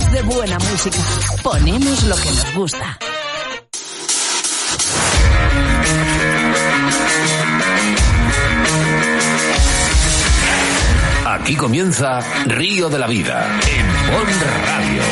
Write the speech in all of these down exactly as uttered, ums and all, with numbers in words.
Hablamos de buena música. Ponemos lo que nos gusta. Aquí comienza Río de la Vida en Bon Radio.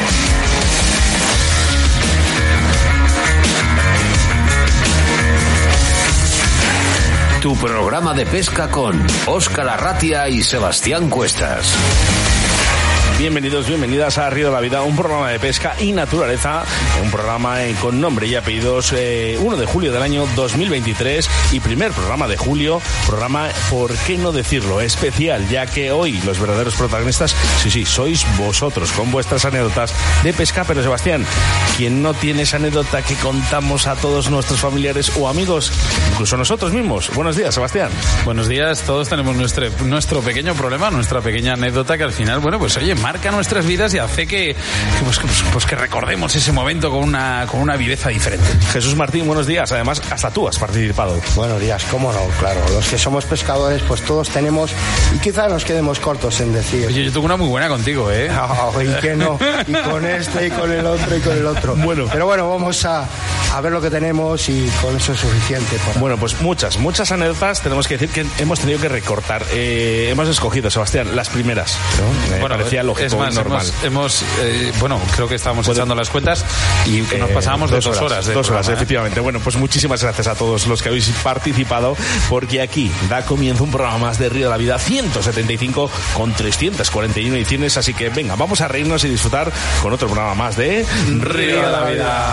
Tu programa de pesca con Óscar Arratia y Sebastián Cuestas. Bienvenidos, bienvenidas a Río de la Vida, un programa de pesca y naturaleza, un programa eh, con nombre y apellidos, eh, uno de julio del año dos mil veintitrés y primer programa de julio, programa, ¿por qué no decirlo?, especial, ya que hoy los verdaderos protagonistas, sí, sí, sois vosotros, con vuestras anécdotas de pesca. Pero Sebastián, ¿quién no tiene esa anécdota que contamos a todos nuestros familiares o amigos, incluso nosotros mismos? Buenos días, Sebastián. Buenos días, todos tenemos nuestro, nuestro pequeño problema, nuestra pequeña anécdota que al final, bueno, pues oye, marca nuestras vidas y hace que, que, pues, pues, pues que recordemos ese momento con una, con una viveza diferente. Jesús Martín, buenos días. Además, hasta tú has participado. Buenos días, cómo no, claro. Los que somos pescadores, pues todos tenemos, y quizá nos quedemos cortos en decir. Oye, yo tengo una muy buena contigo, ¿eh? Oh, y que no, y con este, y con el otro, y con el otro. Bueno. Pero bueno, vamos a, a ver lo que tenemos y con eso es suficiente. Para... Bueno, pues muchas, muchas anécdotas. Tenemos que decir que hemos tenido que recortar. Eh, hemos escogido, Sebastián, las primeras, ¿no? Me bueno, parecía lógico, es más, normal. Hemos, hemos eh, bueno, creo que estábamos Bueno, echando las cuentas y que nos pasábamos eh, de dos horas. horas de dos programa, horas, ¿eh? efectivamente. Bueno, pues muchísimas gracias a todos los que habéis participado, porque aquí da comienzo un programa más de Río de la Vida ciento setenta y cinco con trescientas cuarenta y uno ediciones. Así que venga, vamos a reírnos y disfrutar con otro programa más de Río de la Vida.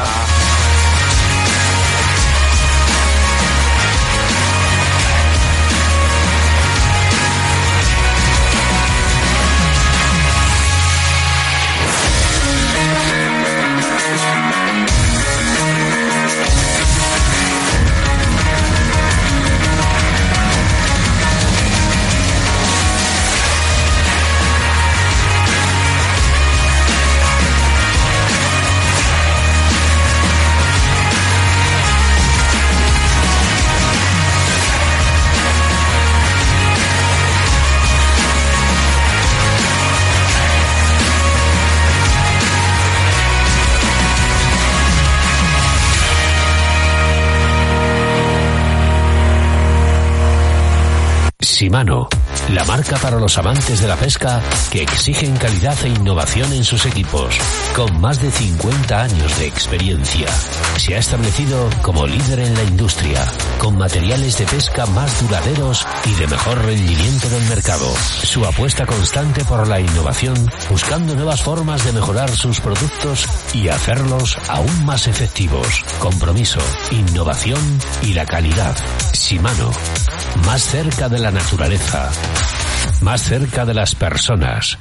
Shimano, la marca para los amantes de la pesca que exigen calidad e innovación en sus equipos. Con más de cincuenta años de experiencia, se ha establecido como líder en la industria, con materiales de pesca más duraderos y de mejor rendimiento del mercado. Su apuesta constante por la innovación, buscando nuevas formas de mejorar sus productos y hacerlos aún más efectivos. Compromiso, innovación y la calidad. Shimano, más cerca de la naturaleza, más cerca de las personas.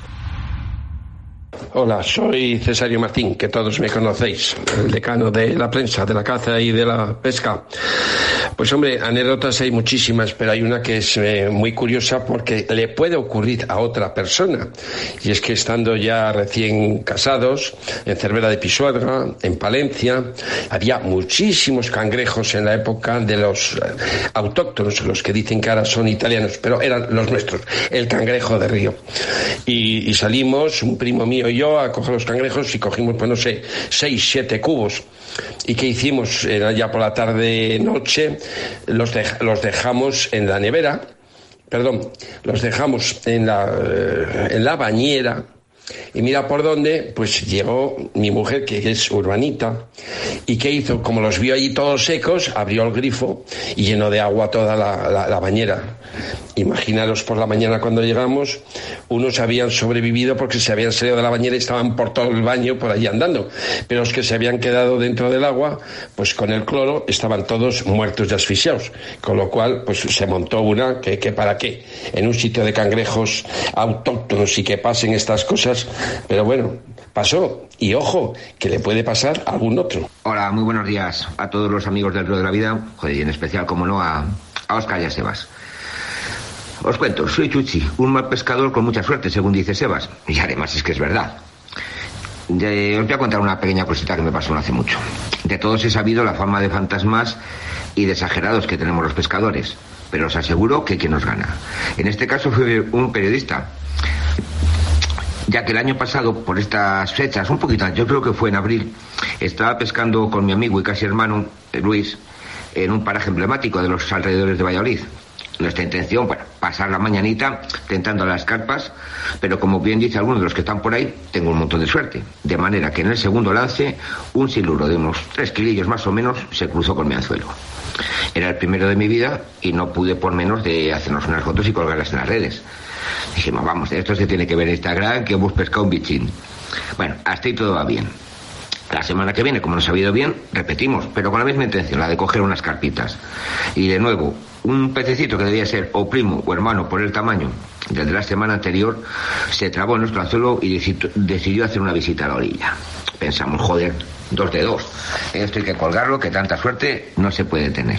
Hola, soy Cesario Martín, que todos me conocéis, el decano de la prensa, de la caza y de la pesca. Pues hombre, anécdotas hay muchísimas, pero hay una que es eh, muy curiosa porque le puede ocurrir a otra persona. Y es que estando ya recién casados, en Cervera de Pisuerga, en Palencia, había muchísimos cangrejos en la época de los eh, autóctonos, los que dicen que ahora son italianos, pero eran los nuestros, el cangrejo de río. Y, y salimos, un primo mío y yo, a coger los cangrejos y cogimos, pues no sé, seis, siete cubos. ¿Y qué hicimos? Era ya por la tarde, noche, los, dej- los dejamos en la nevera, perdón, los dejamos en la, eh, en la bañera. Y mira por dónde, pues llegó mi mujer, que es urbanita, y ¿qué hizo? Como los vio allí todos secos, abrió el grifo y llenó de agua toda la, la, la bañera. Imaginaros por la mañana cuando llegamos, unos habían sobrevivido porque se habían salido de la bañera y estaban por todo el baño por allí andando, pero los que se habían quedado dentro del agua, pues con el cloro estaban todos muertos y asfixiados, con lo cual pues se montó una que, que para qué, en un sitio de cangrejos autóctonos y que pasen estas cosas, pero bueno, pasó, y ojo, que le puede pasar a algún otro. Hola, muy buenos días a todos los amigos del Río de la Vida, joder, y en especial, como no, a, a Óscar y a Sebas. Os cuento, soy Chuchi, un mal pescador con mucha suerte, según dice Sebas, y además es que es verdad. De, os voy a contar una pequeña cosita que me pasó no hace mucho. De todos he sabido la fama de fantasmas y de exagerados que tenemos los pescadores, pero os aseguro que quien nos gana. En este caso fue un periodista. ya que el año pasado, por estas fechas, un poquito, yo creo que fue en abril, estaba pescando con mi amigo y casi hermano, Luis, en un paraje emblemático de los alrededores de Valladolid. Nuestra intención, bueno, pasar la mañanita tentando las carpas, pero como bien dice alguno de los que están por ahí, tengo un montón de suerte. De manera que en el segundo lance, un siluro de unos tres kilillos más o menos se cruzó con mi anzuelo. Era el primero de mi vida y no pude por menos de hacernos unas fotos y colgarlas en las redes. Dijimos, vamos, esto se tiene que ver en Instagram, que hemos pescado un bichín. Bueno, hasta ahí todo va bien. La semana que viene, como nos ha ido bien, repetimos, pero con la misma intención, la de coger unas carpitas. Y de nuevo, un pececito que debía ser o primo o hermano por el tamaño del de la semana anterior, se trabó en nuestro anzuelo y decidió hacer una visita a la orilla. Pensamos, joder, dos de dos. Esto hay que colgarlo, que tanta suerte no se puede tener.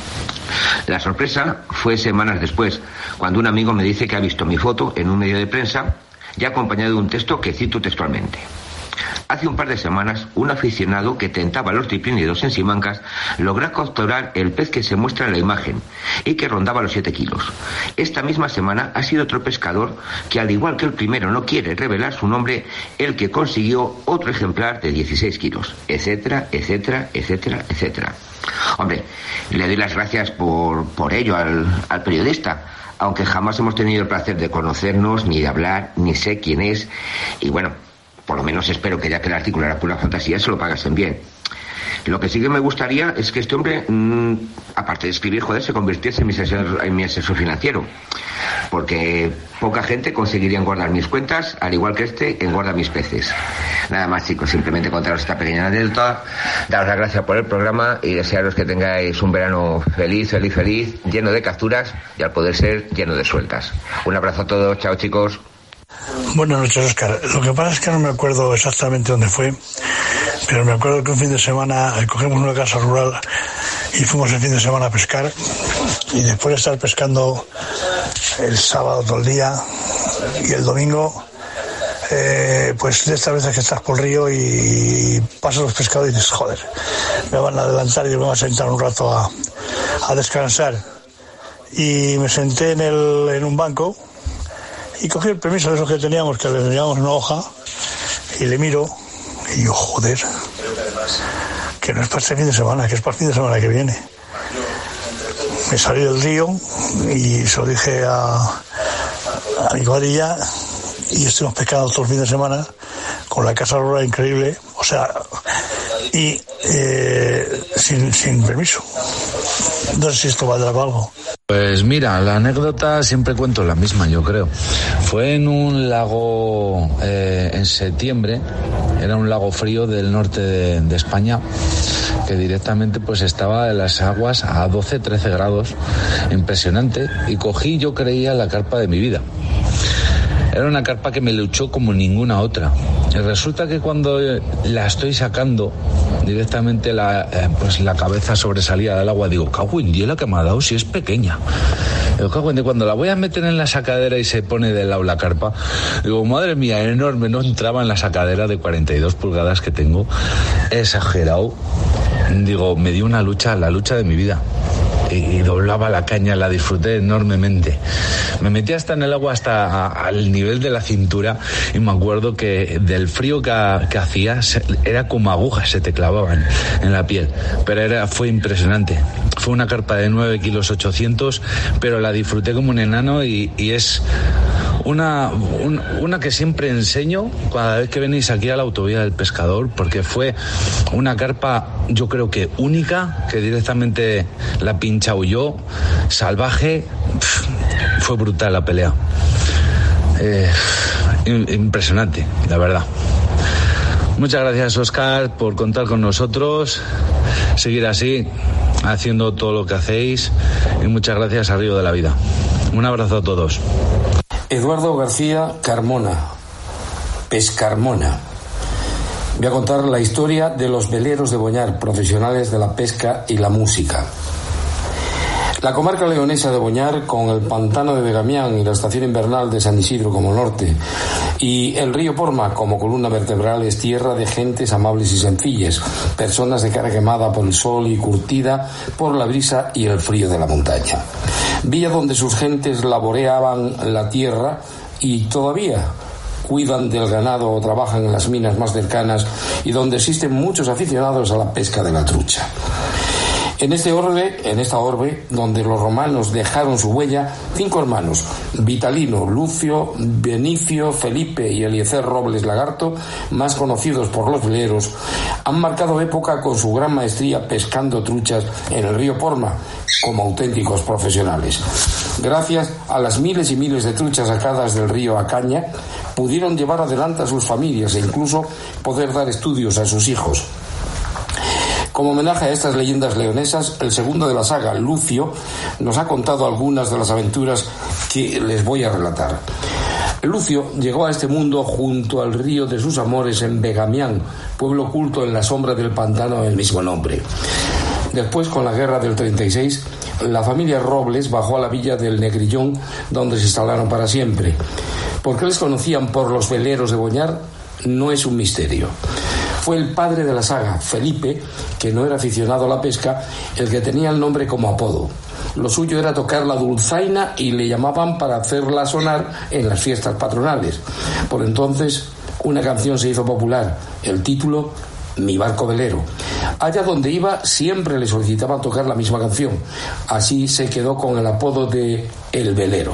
La sorpresa fue semanas después, cuando un amigo me dice que ha visto mi foto en un medio de prensa, ya acompañado de un texto que cito textualmente. Hace un par de semanas, un aficionado que tentaba los triprínidos en Simancas logró capturar el pez que se muestra en la imagen y que rondaba los siete kilos. Esta misma semana ha sido otro pescador que, al igual que el primero no quiere revelar su nombre, el que consiguió otro ejemplar de dieciséis kilos, etcétera, etcétera, etcétera, etcétera. Hombre, le doy las gracias por, por ello al, al periodista, aunque jamás hemos tenido el placer de conocernos, ni de hablar, ni sé quién es, y bueno, por lo menos espero que ya que el artículo era pura fantasía, se lo pagasen bien. Lo que sí que me gustaría es que este hombre, mmm, aparte de escribir, joder, se convirtiese en mi, asesor, en mi asesor financiero. Porque poca gente conseguiría engordar mis cuentas, al igual que este engorda mis peces. Nada más, chicos, simplemente contaros esta pequeña anécdota, daros las gracias por el programa y desearos que tengáis un verano feliz, feliz, feliz, lleno de capturas y, al poder ser, lleno de sueltas. Un abrazo a todos, chao, chicos. Buenas noches, Óscar. Lo que pasa es que no me acuerdo exactamente dónde fue, pero me acuerdo que un fin de semana cogimos una casa rural y fuimos el fin de semana a pescar, y después de estar pescando el sábado todo el día y el domingo, eh, pues de estas veces que estás por el río y pasas los pescados y dices, joder, me van a adelantar y yo me voy a sentar un rato a, a descansar. Y me senté en, el, en un banco y cogí el permiso de esos que teníamos, que le teníamos una hoja, y le miro, y yo, joder, que no es para este fin de semana, que es para el fin de semana que viene. Me salí del río y se lo dije a, a mi cuadrilla, y estuvimos pescando todo el fin de semana con la casa rural increíble, o sea, y eh, sin, sin permiso. No sé si esto valdrá para algo. Pues mira, la anécdota siempre cuento la misma, yo creo. Fue en un lago eh, en septiembre, era un lago frío del norte de, de España, que directamente pues estaba en las aguas a doce, trece grados, impresionante, y cogí, yo creía, la carpa de mi vida. Era una carpa que me luchó como ninguna otra. Y resulta que cuando la estoy sacando, directamente la, eh, pues la cabeza sobresalía del agua, digo, cago en Dios la que me ha dado, si es pequeña. Digo, cago en Dios, cuando la voy a meter en la sacadera y se pone de lado la carpa, digo, madre mía, enorme, no entraba en la sacadera de cuarenta y dos pulgadas que tengo, exagerado. Digo, me dio una lucha, la lucha de mi vida. Y doblaba la caña, la disfruté enormemente. Me metí hasta en el agua, hasta a, al nivel de la cintura, y me acuerdo que del frío que, que hacía se, era como agujas, se te clavaban en la piel, pero era, fue impresionante. Fue una carpa de nueve kilos ochocientos, pero la disfruté como un enano, y, y es una, un, una que siempre enseño cada vez que venís aquí a la Autovía del Pescador, porque fue una carpa, yo creo que única, que directamente la pinchado yo, salvaje. Pff, fue brutal la pelea. Eh, impresionante, la verdad. Muchas gracias, Óscar, por contar con nosotros, seguir así, haciendo todo lo que hacéis, y muchas gracias a Río de la Vida. Un abrazo a todos. Eduardo García Carmona, Pescarmona. Voy a contar la historia de los veleros de Boñar, profesionales de la pesca y la música. La comarca leonesa de Boñar, con el pantano de Begamián y la estación invernal de San Isidro como norte, y el río Porma como columna vertebral, es tierra de gentes amables y sencillas, personas de cara quemada por el sol y curtida por la brisa y el frío de la montaña. Villa donde sus gentes laboreaban la tierra y todavía cuidan del ganado o trabajan en las minas más cercanas y donde existen muchos aficionados a la pesca de la trucha. En este orbe, en esta orbe, donde los romanos dejaron su huella, cinco hermanos, Vitalino, Lucio, Benicio, Felipe y Eliezer Robles Lagarto, más conocidos por los veleros, han marcado época con su gran maestría pescando truchas en el río Porma, como auténticos profesionales. Gracias a las miles y miles de truchas sacadas del río Acaña, pudieron llevar adelante a sus familias e incluso poder dar estudios a sus hijos. Como homenaje a estas leyendas leonesas, el segundo de la saga, Lucio, nos ha contado algunas de las aventuras que les voy a relatar. Lucio llegó a este mundo junto al río de sus amores en Begamián, pueblo oculto en la sombra del pantano del mismo nombre. Después, con la guerra del treinta y seis, la familia Robles bajó a la villa del Negrillón, donde se instalaron para siempre. ¿Por qué les conocían por los veleros de Boñar? No es un misterio. Fue el padre de la saga, Felipe, que no era aficionado a la pesca, el que tenía el nombre como apodo. Lo suyo era tocar la dulzaina y le llamaban para hacerla sonar en las fiestas patronales. Por entonces, una canción se hizo popular, el título, Mi barco velero. Allá donde iba siempre le solicitaban tocar la misma canción. Así se quedó con el apodo de El Velero.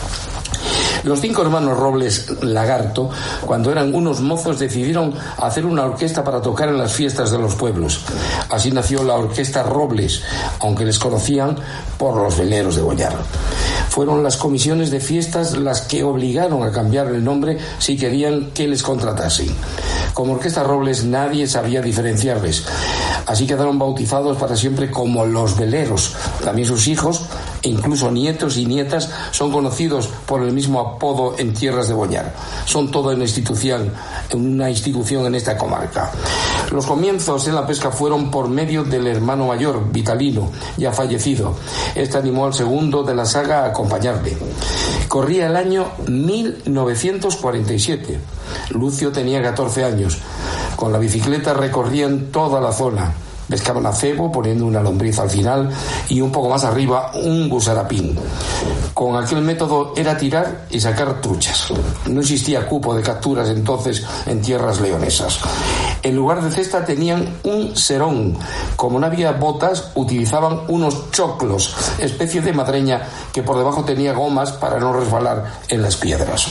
Los cinco hermanos Robles Lagarto, cuando eran unos mozos, decidieron hacer una orquesta para tocar en las fiestas de los pueblos. Así nació la Orquesta Robles, aunque les conocían por los veleros de Boñar. Fueron las comisiones de fiestas las que obligaron a cambiar el nombre si querían que les contratasen. Como Orquesta Robles nadie sabía diferenciarles, así quedaron bautizados para siempre como los veleros. También sus hijos, e incluso nietos y nietas, son conocidos por el mismo apodo en tierras de Boñar. Son toda una institución, una institución en esta comarca. Los comienzos en la pesca fueron por medio del hermano mayor, Vitalino, ya fallecido. Este animó al segundo de la saga a acompañarle. Corría el año mil novecientos cuarenta y siete. Lucio tenía catorce años. Con la bicicleta recorrían toda la zona. Pescaban a cebo poniendo una lombriz al final y un poco más arriba un gusarapín. Con aquel método era tirar y sacar truchas. No existía cupo de capturas entonces en tierras leonesas. En lugar de cesta tenían un serón. Como no había botas, utilizaban unos choclos, especie de madreña que por debajo tenía gomas para no resbalar en las piedras.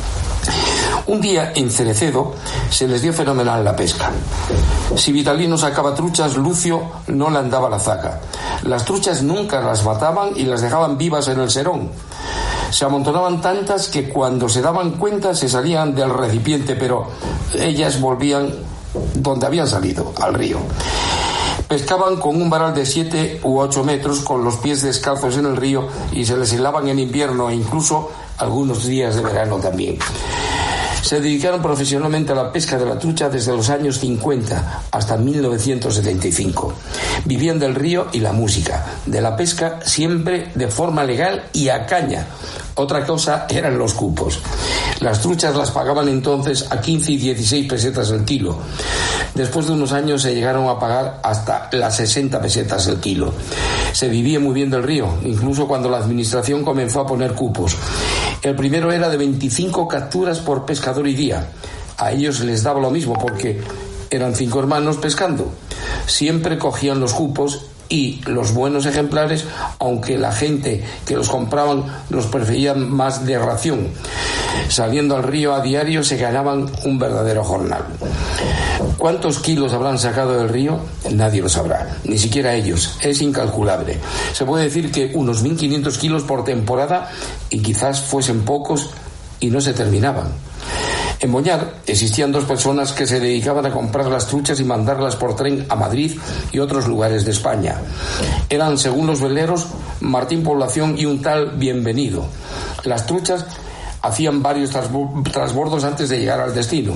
Un día en Cerecedo se les dio fenomenal la pesca. Si Vitalino sacaba truchas, Lucio no le andaba la zaga. Las truchas nunca las mataban y las dejaban vivas en el serón. Se amontonaban tantas que cuando se daban cuenta se salían del recipiente, pero ellas volvían donde habían salido, al río. Pescaban con un varal de siete u ocho metros, con los pies descalzos en el río, y se les helaban en invierno e incluso algunos días de verano también. Se dedicaron profesionalmente a la pesca de la trucha desde los años cincuenta hasta mil novecientos setenta y cinco. Vivían del río y la música, de la pesca siempre de forma legal y a caña. Otra cosa eran los cupos. Las truchas las pagaban entonces a quince y dieciséis pesetas el kilo. Después de unos años se llegaron a pagar hasta las sesenta pesetas el kilo. Se vivía muy bien del río, incluso cuando la administración comenzó a poner cupos. El primero era de veinticinco capturas por pescador y día. A ellos les daba lo mismo porque eran cinco hermanos pescando. Siempre cogían los cupos y los buenos ejemplares, aunque la gente que los compraban los preferían más de ración. Saliendo al río a diario se ganaban un verdadero jornal. ¿Cuántos kilos habrán sacado del río? Nadie lo sabrá, ni siquiera ellos. Es incalculable. Se puede decir que unos mil quinientos kilos por temporada, y quizás fuesen pocos y no se terminaban. En Boñar existían dos personas que se dedicaban a comprar las truchas y mandarlas por tren a Madrid y otros lugares de España. Eran, según los veleros, Martín Población y un tal Bienvenido. Las truchas hacían varios transbordos antes de llegar al destino.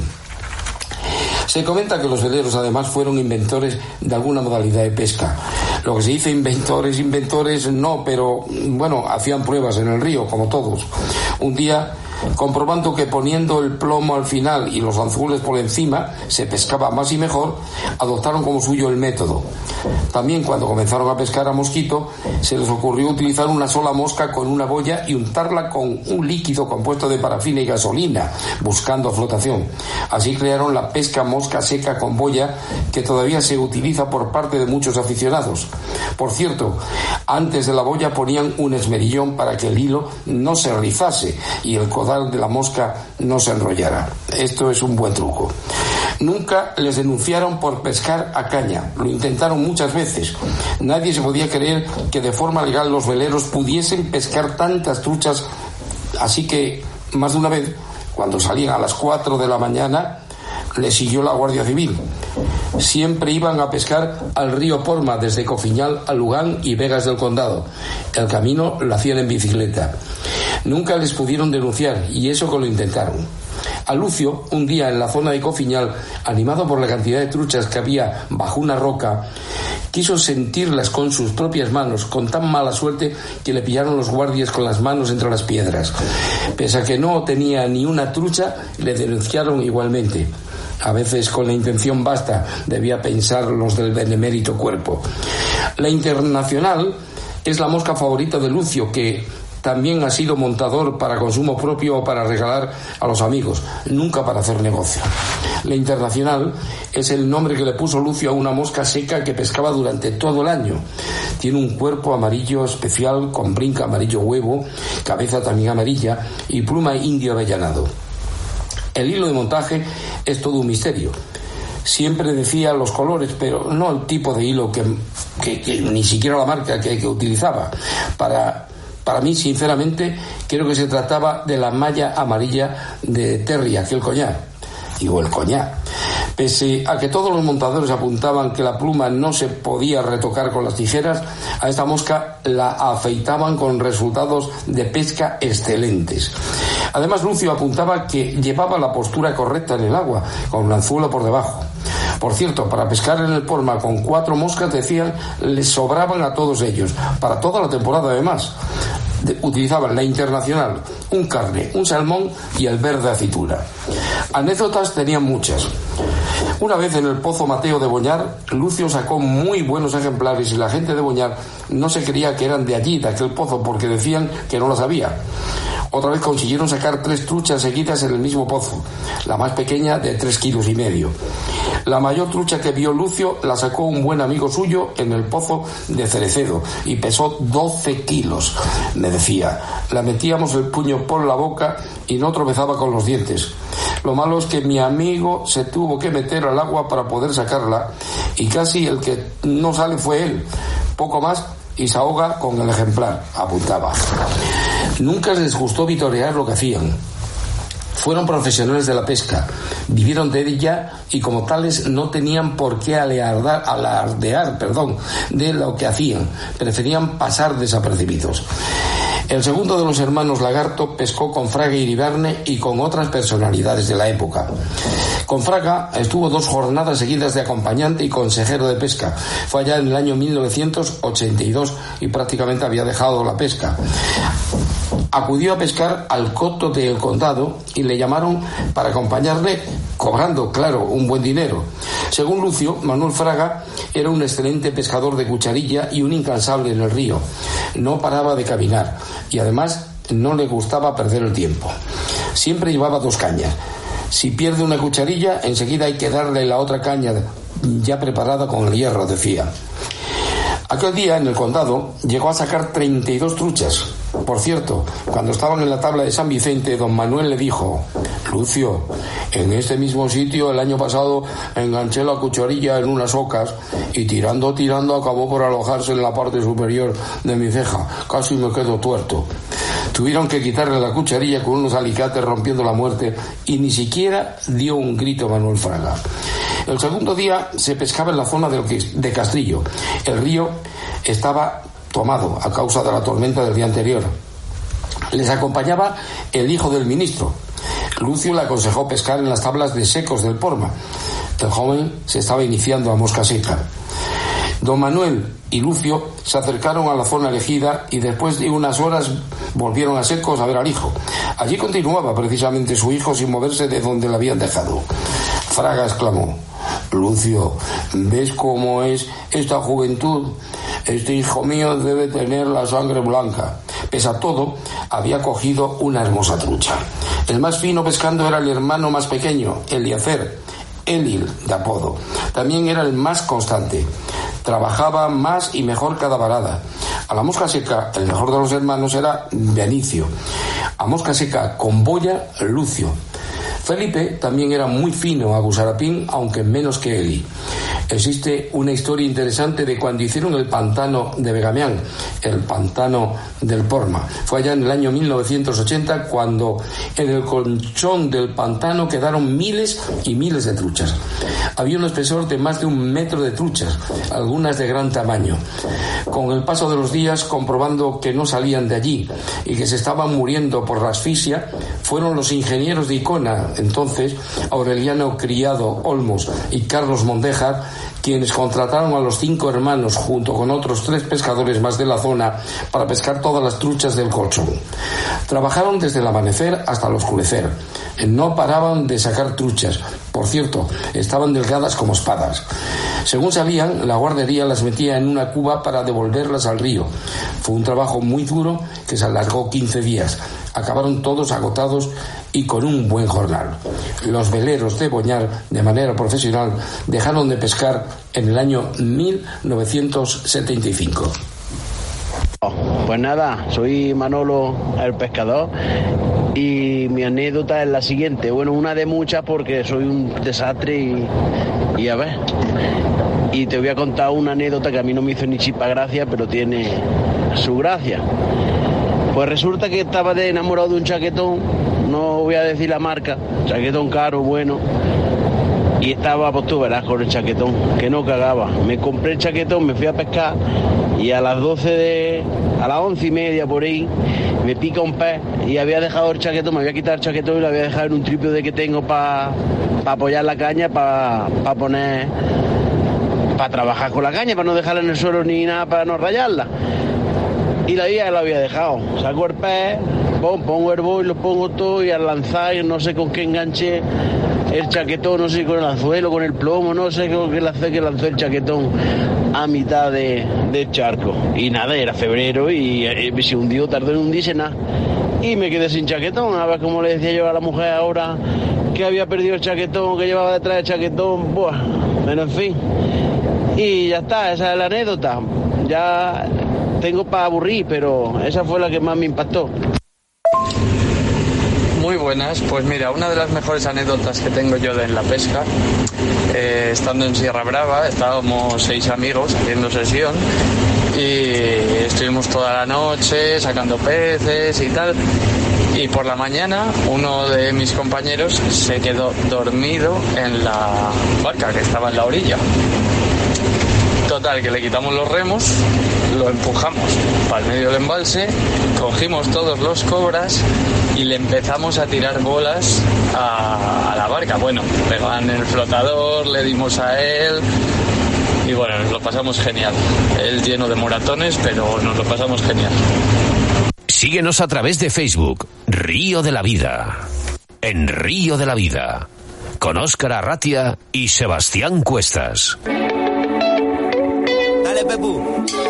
Se comenta que los veleros además fueron inventores de alguna modalidad de pesca. Lo que se dice inventores, inventores no, pero bueno, hacían pruebas en el río, como todos. Un día comprobando que poniendo el plomo al final y los anzuelos por encima se pescaba más y mejor, adoptaron como suyo el método. También cuando comenzaron a pescar a mosquito, se les ocurrió utilizar una sola mosca con una boya y untarla con un líquido compuesto de parafina y gasolina, buscando flotación. Así crearon la pesca mosca seca con boya, que todavía se utiliza por parte de muchos aficionados. Por cierto, antes de la boya ponían un esmerillón para que el hilo no se rizase y el codal de la mosca no se enrollara. Esto es un buen truco. Nunca les denunciaron por pescar a caña. Lo intentaron muchas veces. Nadie se podía creer que de forma legal los veleros pudiesen pescar tantas truchas. Así que, más de una vez, cuando salían a las cuatro de la mañana, les siguió la Guardia Civil. Siempre iban a pescar al río Porma, desde Cofiñal a Lugán y Vegas del Condado. El camino lo hacían en bicicleta. Nunca les pudieron denunciar, y eso que lo intentaron. A Lucio, un día en la zona de Cofiñal, animado por la cantidad de truchas que había bajo una roca, quiso sentirlas con sus propias manos, con tan mala suerte que le pillaron los guardias con las manos entre las piedras. Pese a que no tenía ni una trucha, le denunciaron igualmente. A veces con la intención basta, debía pensar los del benemérito cuerpo. La Internacional es la mosca favorita de Lucio, que también ha sido montador para consumo propio o para regalar a los amigos, nunca para hacer negocio. La Internacional es el nombre que le puso Lucio a una mosca seca que pescaba durante todo el año. Tiene un cuerpo amarillo especial con brinca amarillo huevo, cabeza también amarilla y pluma indio avellanado. El hilo de montaje es todo un misterio. Siempre decía los colores, pero no el tipo de hilo que, que, que ni siquiera la marca que, que utilizaba. Para, para mí, sinceramente, creo que se trataba de la malla amarilla de Terry, aquel coñac. Digo, el coñac. Pese a que todos los montadores apuntaban que la pluma no se podía retocar con las tijeras, a esta mosca la afeitaban con resultados de pesca excelentes. Además, Lucio apuntaba que llevaba la postura correcta en el agua, con el anzuelo por debajo. Por cierto, para pescar en el Porma con cuatro moscas, decían, les sobraban a todos ellos, para toda la temporada además. De, utilizaban la Internacional, un carne, un salmón y el verde aceituna. Anécdotas tenían muchas. Una vez en el Pozo Mateo de Boñar, Lucio sacó muy buenos ejemplares y la gente de Boñar no se creía que eran de allí, de aquel pozo, porque decían que no las había. Otra vez consiguieron sacar tres truchas seguidas en el mismo pozo, la más pequeña de tres kilos y medio. La mayor trucha que vio Lucio la sacó un buen amigo suyo en el pozo de Cerecedo y pesó doce kilos. Me decía, la metíamos el puño por la boca y no tropezaba con los dientes. Lo malo es que mi amigo se tuvo que meter al agua para poder sacarla y casi el que no sale fue él. Poco más y se ahoga con el ejemplar, apuntaba. Nunca les gustó vitorear lo que hacían. Fueron profesionales de la pesca, vivieron de ella y como tales no tenían por qué alardear, alardear perdón, de lo que hacían. Preferían pasar desapercibidos. El segundo de los hermanos Lagarto pescó con Fraga Iribarne y con otras personalidades de la época. Con Fraga estuvo dos jornadas seguidas de acompañante y consejero de pesca. Fue allá en el año mil novecientos ochenta y dos y prácticamente había dejado la pesca. Acudió a pescar al coto del Condado y le llamaron para acompañarle, cobrando, claro, un buen dinero. Según Lucio, Manuel Fraga era un excelente pescador de cucharilla y un incansable en el río. No paraba de caminar y además no le gustaba perder el tiempo. Siempre llevaba dos cañas. Si pierde una cucharilla, enseguida hay que darle la otra caña ya preparada con el hierro, decía. Aquel día, en el Condado, llegó a sacar treinta y dos truchas. Por cierto, cuando estaban en la tabla de San Vicente, don Manuel le dijo: Lucio, en este mismo sitio el año pasado enganché la cucharilla en unas ocas y tirando, tirando acabó por alojarse en la parte superior de mi ceja. Casi me quedo tuerto. Tuvieron que quitarle la cucharilla con unos alicates rompiendo la muerte y ni siquiera dio un grito Manuel Fraga. El segundo día se pescaba en la zona de Castrillo. El río estaba tomado a causa de la tormenta del día anterior. Les acompañaba el hijo del ministro. Lucio le aconsejó pescar en las tablas de secos del Porma. El joven se estaba iniciando a mosca seca. Don Manuel y Lucio se acercaron a la zona elegida y después de unas horas volvieron a secos a ver al hijo. Allí continuaba precisamente su hijo sin moverse de donde le habían dejado. Fraga exclamó: Lucio, ¿ves cómo es esta juventud? Este hijo mío debe tener la sangre blanca. Pese a todo, había cogido una hermosa trucha. El más fino pescando era el hermano más pequeño, Eliezer, Elil de apodo. También era el más constante. Trabajaba más y mejor cada varada. A la mosca seca, el mejor de los hermanos era Benicio. A mosca seca con boya, Lucio. Felipe también era muy fino a gusarapín, aunque menos que Eli. Existe una historia interesante de cuando hicieron el pantano de Begamián, el pantano del Porma. Fue allá en el año mil novecientos ochenta cuando en el colchón del pantano quedaron miles y miles de truchas. Había un espesor de más de un metro de truchas, algunas de gran tamaño. Con el paso de los días, comprobando que no salían de allí y que se estaban muriendo por la asfixia, fueron los ingenieros de Icona, entonces Aureliano Criado Olmos y Carlos Mondejar, quienes contrataron a los cinco hermanos junto con otros tres pescadores más de la zona para pescar todas las truchas del colchón. Trabajaron desde el amanecer hasta el oscurecer. No paraban de sacar truchas. Por cierto, estaban delgadas como espadas. Según salían, la guardería las metía en una cuba para devolverlas al río. Fue un trabajo muy duro que se alargó quince días. Acabaron todos agotados y con un buen jornal. Los veleros de Boñar, de manera profesional, dejaron de pescar en el año mil novecientos setenta y cinco. Pues nada, soy Manolo el pescador y mi anécdota es la siguiente. Bueno, una de muchas porque soy un desastre y, y a ver. Y te voy a contar una anécdota que a mí no me hizo ni chispa gracia, pero tiene su gracia. Pues resulta que estaba de enamorado de un chaquetón, no voy a decir la marca, chaquetón caro, bueno, y estaba, pues tú verás, con el chaquetón, que no cagaba. Me compré el chaquetón, me fui a pescar y a las doce de, a las once y media por ahí, me pica un pez y había dejado el chaquetón, me había quitado el chaquetón y lo había dejado en un trípode que tengo para pa apoyar la caña, para pa poner, para trabajar con la caña, para no dejarla en el suelo ni nada, para no rayarla. Y la vida la había dejado. Saco el pez, pongo el boy, lo pongo todo y al lanzar, no sé con qué enganché el chaquetón, no sé con el anzuelo, con el plomo, no sé con qué lancé, que lanzó el chaquetón a mitad de, del charco. Y nada, era febrero y, y se hundió, tardó en hundirse nada. Y me quedé sin chaquetón, a ver cómo le decía yo a la mujer ahora que había perdido el chaquetón, que llevaba detrás el chaquetón, buah, pero en fin. Y ya está, esa es la anécdota. Ya tengo para aburrir, pero esa fue la que más me impactó. Muy buenas, pues mira, una de las mejores anécdotas que tengo yo de en la pesca, eh, estando en Sierra Brava, estábamos seis amigos haciendo sesión y estuvimos toda la noche sacando peces y tal, y por la mañana uno de mis compañeros se quedó dormido en la barca que estaba en la orilla. Total, que le quitamos los remos, lo empujamos para el medio del embalse, cogimos todos los cobras y le empezamos a tirar bolas a, a la barca. Bueno, pegaban en el flotador, le dimos a él y bueno, nos lo pasamos genial. Él lleno de moratones, pero nos lo pasamos genial. Síguenos a través de Facebook, Río de la Vida. En Río de la Vida, con Óscar Arratia y Sebastián Cuestas. Dale, Pepu.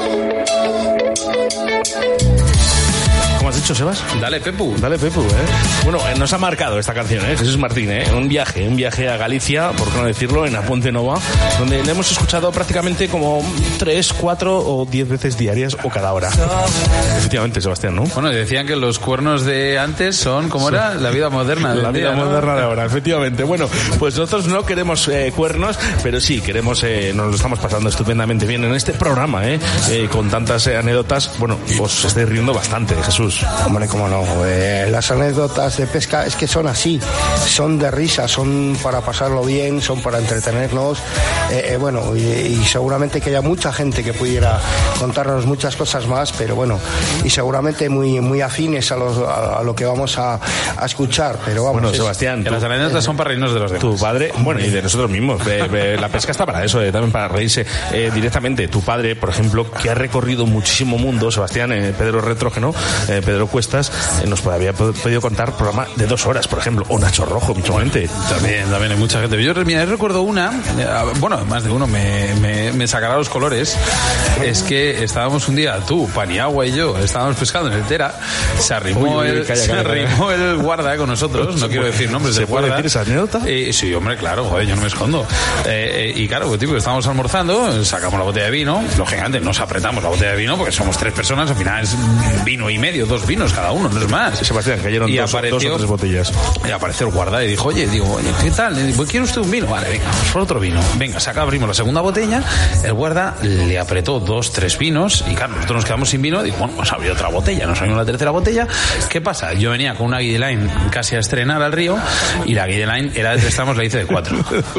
¿Cómo has dicho, Sebas? Dale, Pepu. Dale, Pepu, ¿eh? Bueno, eh, nos ha marcado esta canción, ¿eh? Jesús Martín, ¿eh? Un viaje, un viaje a Galicia, por qué no decirlo, en Aponte Nova, donde le hemos escuchado prácticamente como tres, cuatro o diez veces diarias o cada hora. Efectivamente, Sebastián, ¿no? Bueno, decían que los cuernos de antes son, ¿cómo sí. era? La vida moderna. La vida día, moderna ¿no? de ahora, efectivamente. Bueno, pues nosotros no queremos eh, cuernos, pero sí, queremos, eh, nos lo estamos pasando estupendamente bien en este programa, ¿eh? eh con tantas eh, anécdotas. Bueno, os estáis riendo bastante, Jesús. Hombre, cómo no. Eh, las anécdotas de pesca es que son así, son de risa, son para pasarlo bien, son para entretenernos. Eh, eh, bueno, y, y seguramente que haya mucha gente que pudiera contarnos muchas cosas más, pero bueno, y seguramente muy muy afines a, los, a, a lo que vamos a, a escuchar. Pero vamos. Bueno, es, Sebastián, que tú, las anécdotas eh, son para reírnos de los demás. Tu padre, bueno, y de nosotros mismos. Eh, eh, la pesca está para eso, eh, también para reírse. Eh, directamente, tu padre, por ejemplo, que ha recorrido muchísimo mundo, Sebastián, eh, Pedro Retrógeno, eh, Pedro Cuestas eh, nos había podido contar programa de dos horas, por ejemplo, o Nacho Rojo, mutuamente. También, también hay mucha gente. Yo mira, recuerdo una, bueno, más de uno me, me, me sacará los colores. Es que estábamos un día, tú, Paniagua y yo, estábamos pescando en el Tera, se arrimó, uy, uy, el, calla, se calla, arrimó calla. el guarda con nosotros, no quiero decir nombres del guarda. ¿Se puede decir esa anécdota? Eh, sí, hombre, claro, joder, yo no me escondo. Eh, eh, y claro, pues, tipo, estábamos almorzando, sacamos la botella de vino, lógicamente nos apretamos la botella de vino porque somos tres personas, al final es vino y medio, dos vinos cada uno, no es más. Sebastián, cayeron y dos, apareció, dos o tres botellas. Y apareció el guarda y dijo, oye, digo, oye, ¿qué tal? Digo, ¿quiere usted un vino? Vale, venga, pues por otro vino. Venga, saca, abrimos la segunda botella, el guarda le apretó dos, tres vinos y claro, nosotros nos quedamos sin vino, digo, bueno, pues abrió otra botella, nos abrimos la tercera botella. ¿Qué pasa? Yo venía con una Guideline casi a estrenar al río y la Guideline era de tres tramos, la hice de cuatro.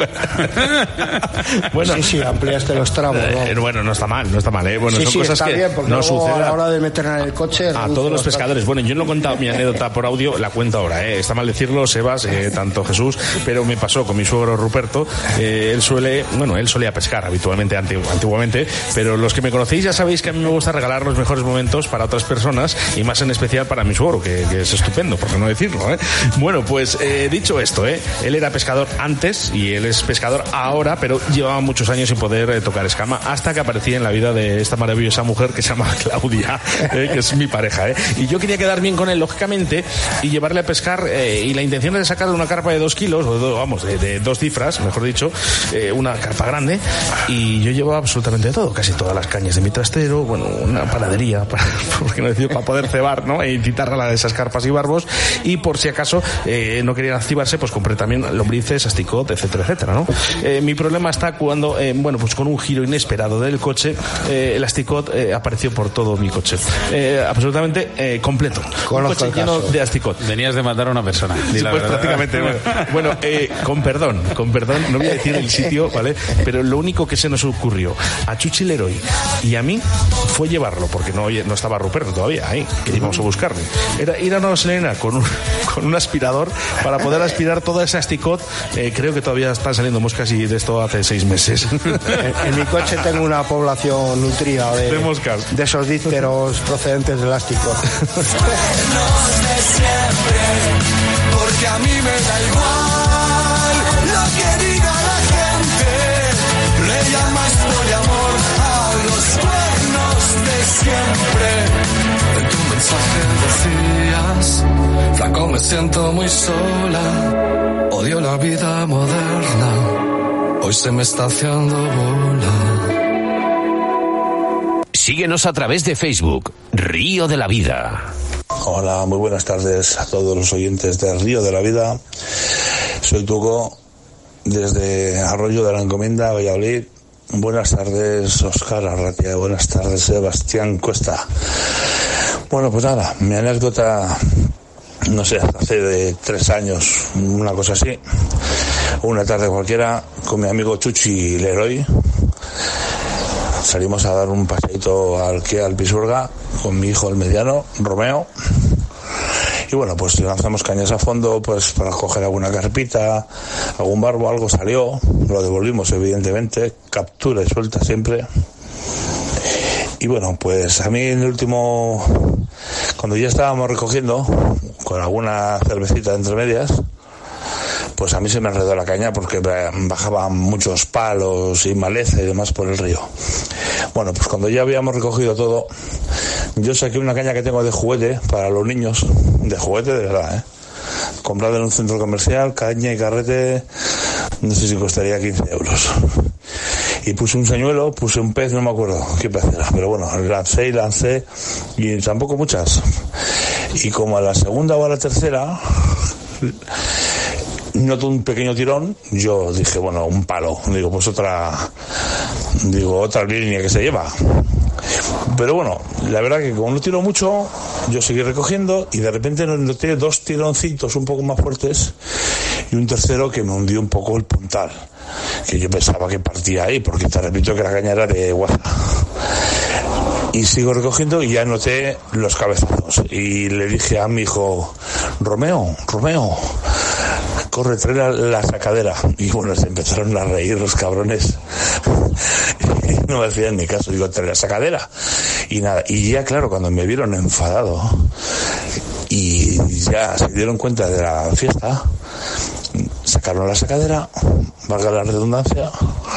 Bueno, sí, sí, ampliaste los tramos, ¿no? Eh, bueno, no está mal, no está mal, ¿eh? Bueno, sí, son sí, cosas está que bien, porque no luego suceden a la hora de meterla en el coche a todos los pescadores. Bueno, yo no he contado mi anécdota por audio, la cuento ahora, ¿eh? Está mal decirlo, Sebas, eh, tanto Jesús, pero me pasó con mi suegro Ruperto. Eh, él suele, bueno, él solía pescar habitualmente, antiguamente, pero los que me conocéis ya sabéis que a mí me gusta regalar los mejores momentos para otras personas y más en especial para mi suegro, que, que es estupendo, por qué no decirlo, ¿eh? Bueno, pues eh, dicho esto, ¿eh? Él era pescador antes y él es pescador ahora, pero llevaba muchos años sin poder eh, tocar escama hasta que aparecía en la vida de esta maravillosa mujer que se llama Claudia, eh, que es mi pareja, ¿eh? Y yo quería quedar bien con él, lógicamente, y llevarle a pescar, eh, y la intención es sacar una carpa de dos kilos, o do, vamos, de, de dos cifras, mejor dicho, eh, una carpa grande, y yo llevaba absolutamente todo, casi todas las cañas de mi trastero, bueno, una panadería, para, porque no decir, para poder cebar, ¿no? E quitar la de esas carpas y barbos, y por si acaso eh, no querían activarse, pues compré también lombrices, asticot, etcétera, etcétera, ¿no? Eh, mi problema está cuando, eh, bueno, pues con un giro inesperado del coche, eh, el asticot eh, apareció por todo mi coche, eh, absolutamente eh, completo, con un coche lleno de asticot. Venías de matar a una persona. Sí, pues prácticamente. Bueno, bueno eh, con perdón, con perdón, no voy a decir el sitio, ¿vale? Pero lo único que se nos ocurrió a Chuchi Leroy y a mí fue llevarlo, porque no, no estaba Ruperto todavía ahí, que íbamos a buscarle. Era ir a Nueva Selena con un, con un aspirador para poder aspirar toda esa asticot. Eh, creo que todavía están saliendo moscas y de esto hace seis meses. En, en mi coche tengo una población nutrida de, de moscas, de esos dísperos procedentes del asticot. Porque a mí me da igual lo que diga la gente. Le llamas poliamor a los cuernos de siempre. En tu mensaje decías, flaco, me siento muy sola. Odio la vida moderna. Hoy se me está haciendo bola. Síguenos a través de Facebook, Río de la Vida. Hola, muy buenas tardes a todos los oyentes de Río de la Vida. Soy Tuco, desde Arroyo de la Encomienda, Valladolid. Buenas tardes, Óscar Arratia. Buenas tardes, Sebastián Cuesta. Bueno, pues nada, mi anécdota, no sé, hace de tres años, una cosa así. Una tarde cualquiera, con mi amigo Chuchi Leroy. Salimos a dar un paseito al que al Pisuerga con mi hijo el mediano, Romeo. Y bueno, pues lanzamos cañas a fondo pues para coger alguna carpita, algún barbo, algo salió, lo devolvimos evidentemente, captura y suelta siempre. Y bueno, pues a mí en el último, cuando ya estábamos recogiendo, con alguna cervecita entre medias, pues a mí se me enredó la caña porque bajaban muchos palos y maleza y demás por el río. Bueno, pues cuando ya habíamos recogido todo, yo saqué una caña que tengo de juguete para los niños, de juguete de verdad, ¿eh? Comprada en un centro comercial, caña y carrete, no sé si costaría quince euros. Y puse un señuelo, puse un pez, no me acuerdo qué pez era, pero bueno, lancé y lancé, y tampoco muchas. Y como a la segunda o a la tercera noto un pequeño tirón, yo dije, bueno, un palo, digo, pues otra, digo, otra línea que se lleva. Pero bueno, la verdad que como no tiro mucho, yo seguí recogiendo y de repente noté dos tironcitos un poco más fuertes y un tercero que me hundió un poco el puntal, que yo pensaba que partía ahí, porque te repito que la caña era de guasa. Y sigo recogiendo y ya noté los cabezazos y le dije a mi hijo, Romeo, Romeo, corre, trae la, la sacadera. Y bueno, se empezaron a reír los cabrones. No me hacían ni caso, digo, trae la sacadera. Y nada, y ya claro, cuando me vieron enfadado y ya se dieron cuenta de la fiesta, sacaron la sacadera, valga la redundancia,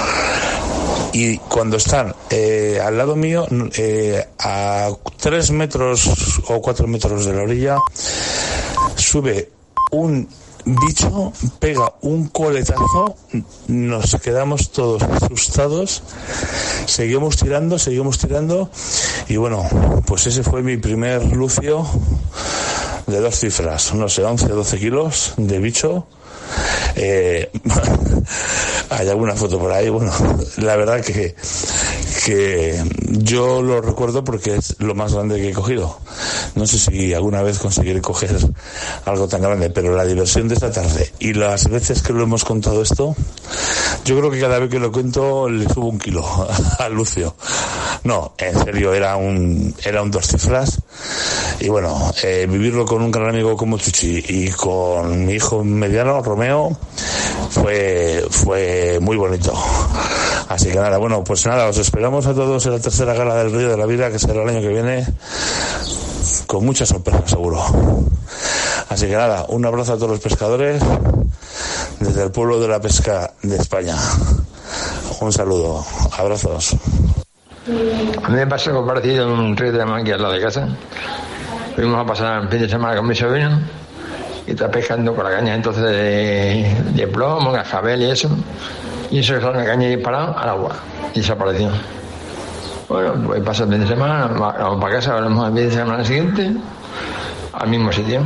y cuando están eh, al lado mío, eh, a tres metros o cuatro metros de la orilla, sube un bicho, pega un coletazo, nos quedamos todos asustados, seguimos tirando, seguimos tirando, y bueno, pues ese fue mi primer lucio de dos cifras, no sé, once o doce kilos de bicho. Eh, hay alguna foto por ahí, bueno, la verdad que que yo lo recuerdo porque es lo más grande que he cogido. No sé si alguna vez conseguiré coger algo tan grande, pero la diversión de esta tarde y las veces que lo hemos contado esto, yo creo que cada vez que lo cuento le subo un kilo a Lucio. No, en serio, era un era un dos cifras. Y bueno, eh, vivirlo con un gran amigo como Chuchi y con mi hijo mediano, Romeo, fue fue muy bonito. Así que nada, bueno, pues nada, os esperamos a todos en la tercera gala del Río de la Vida, que será el año que viene, con muchas sorpresas seguro. Así que nada, un abrazo a todos los pescadores desde el pueblo de la pesca de España. Un saludo, abrazos. A mí me pasó algo parecido en un río de la Manquilla al lado de casa. Fuimos a pasar el fin de semana con mi sobrino y está pescando con la caña entonces de, de plomo, cascabel y eso. Y eso es la caña disparada al agua y desapareció. Bueno, pues pasa el fin de semana, vamos para casa, volvemos el fin de semana siguiente al mismo sitio.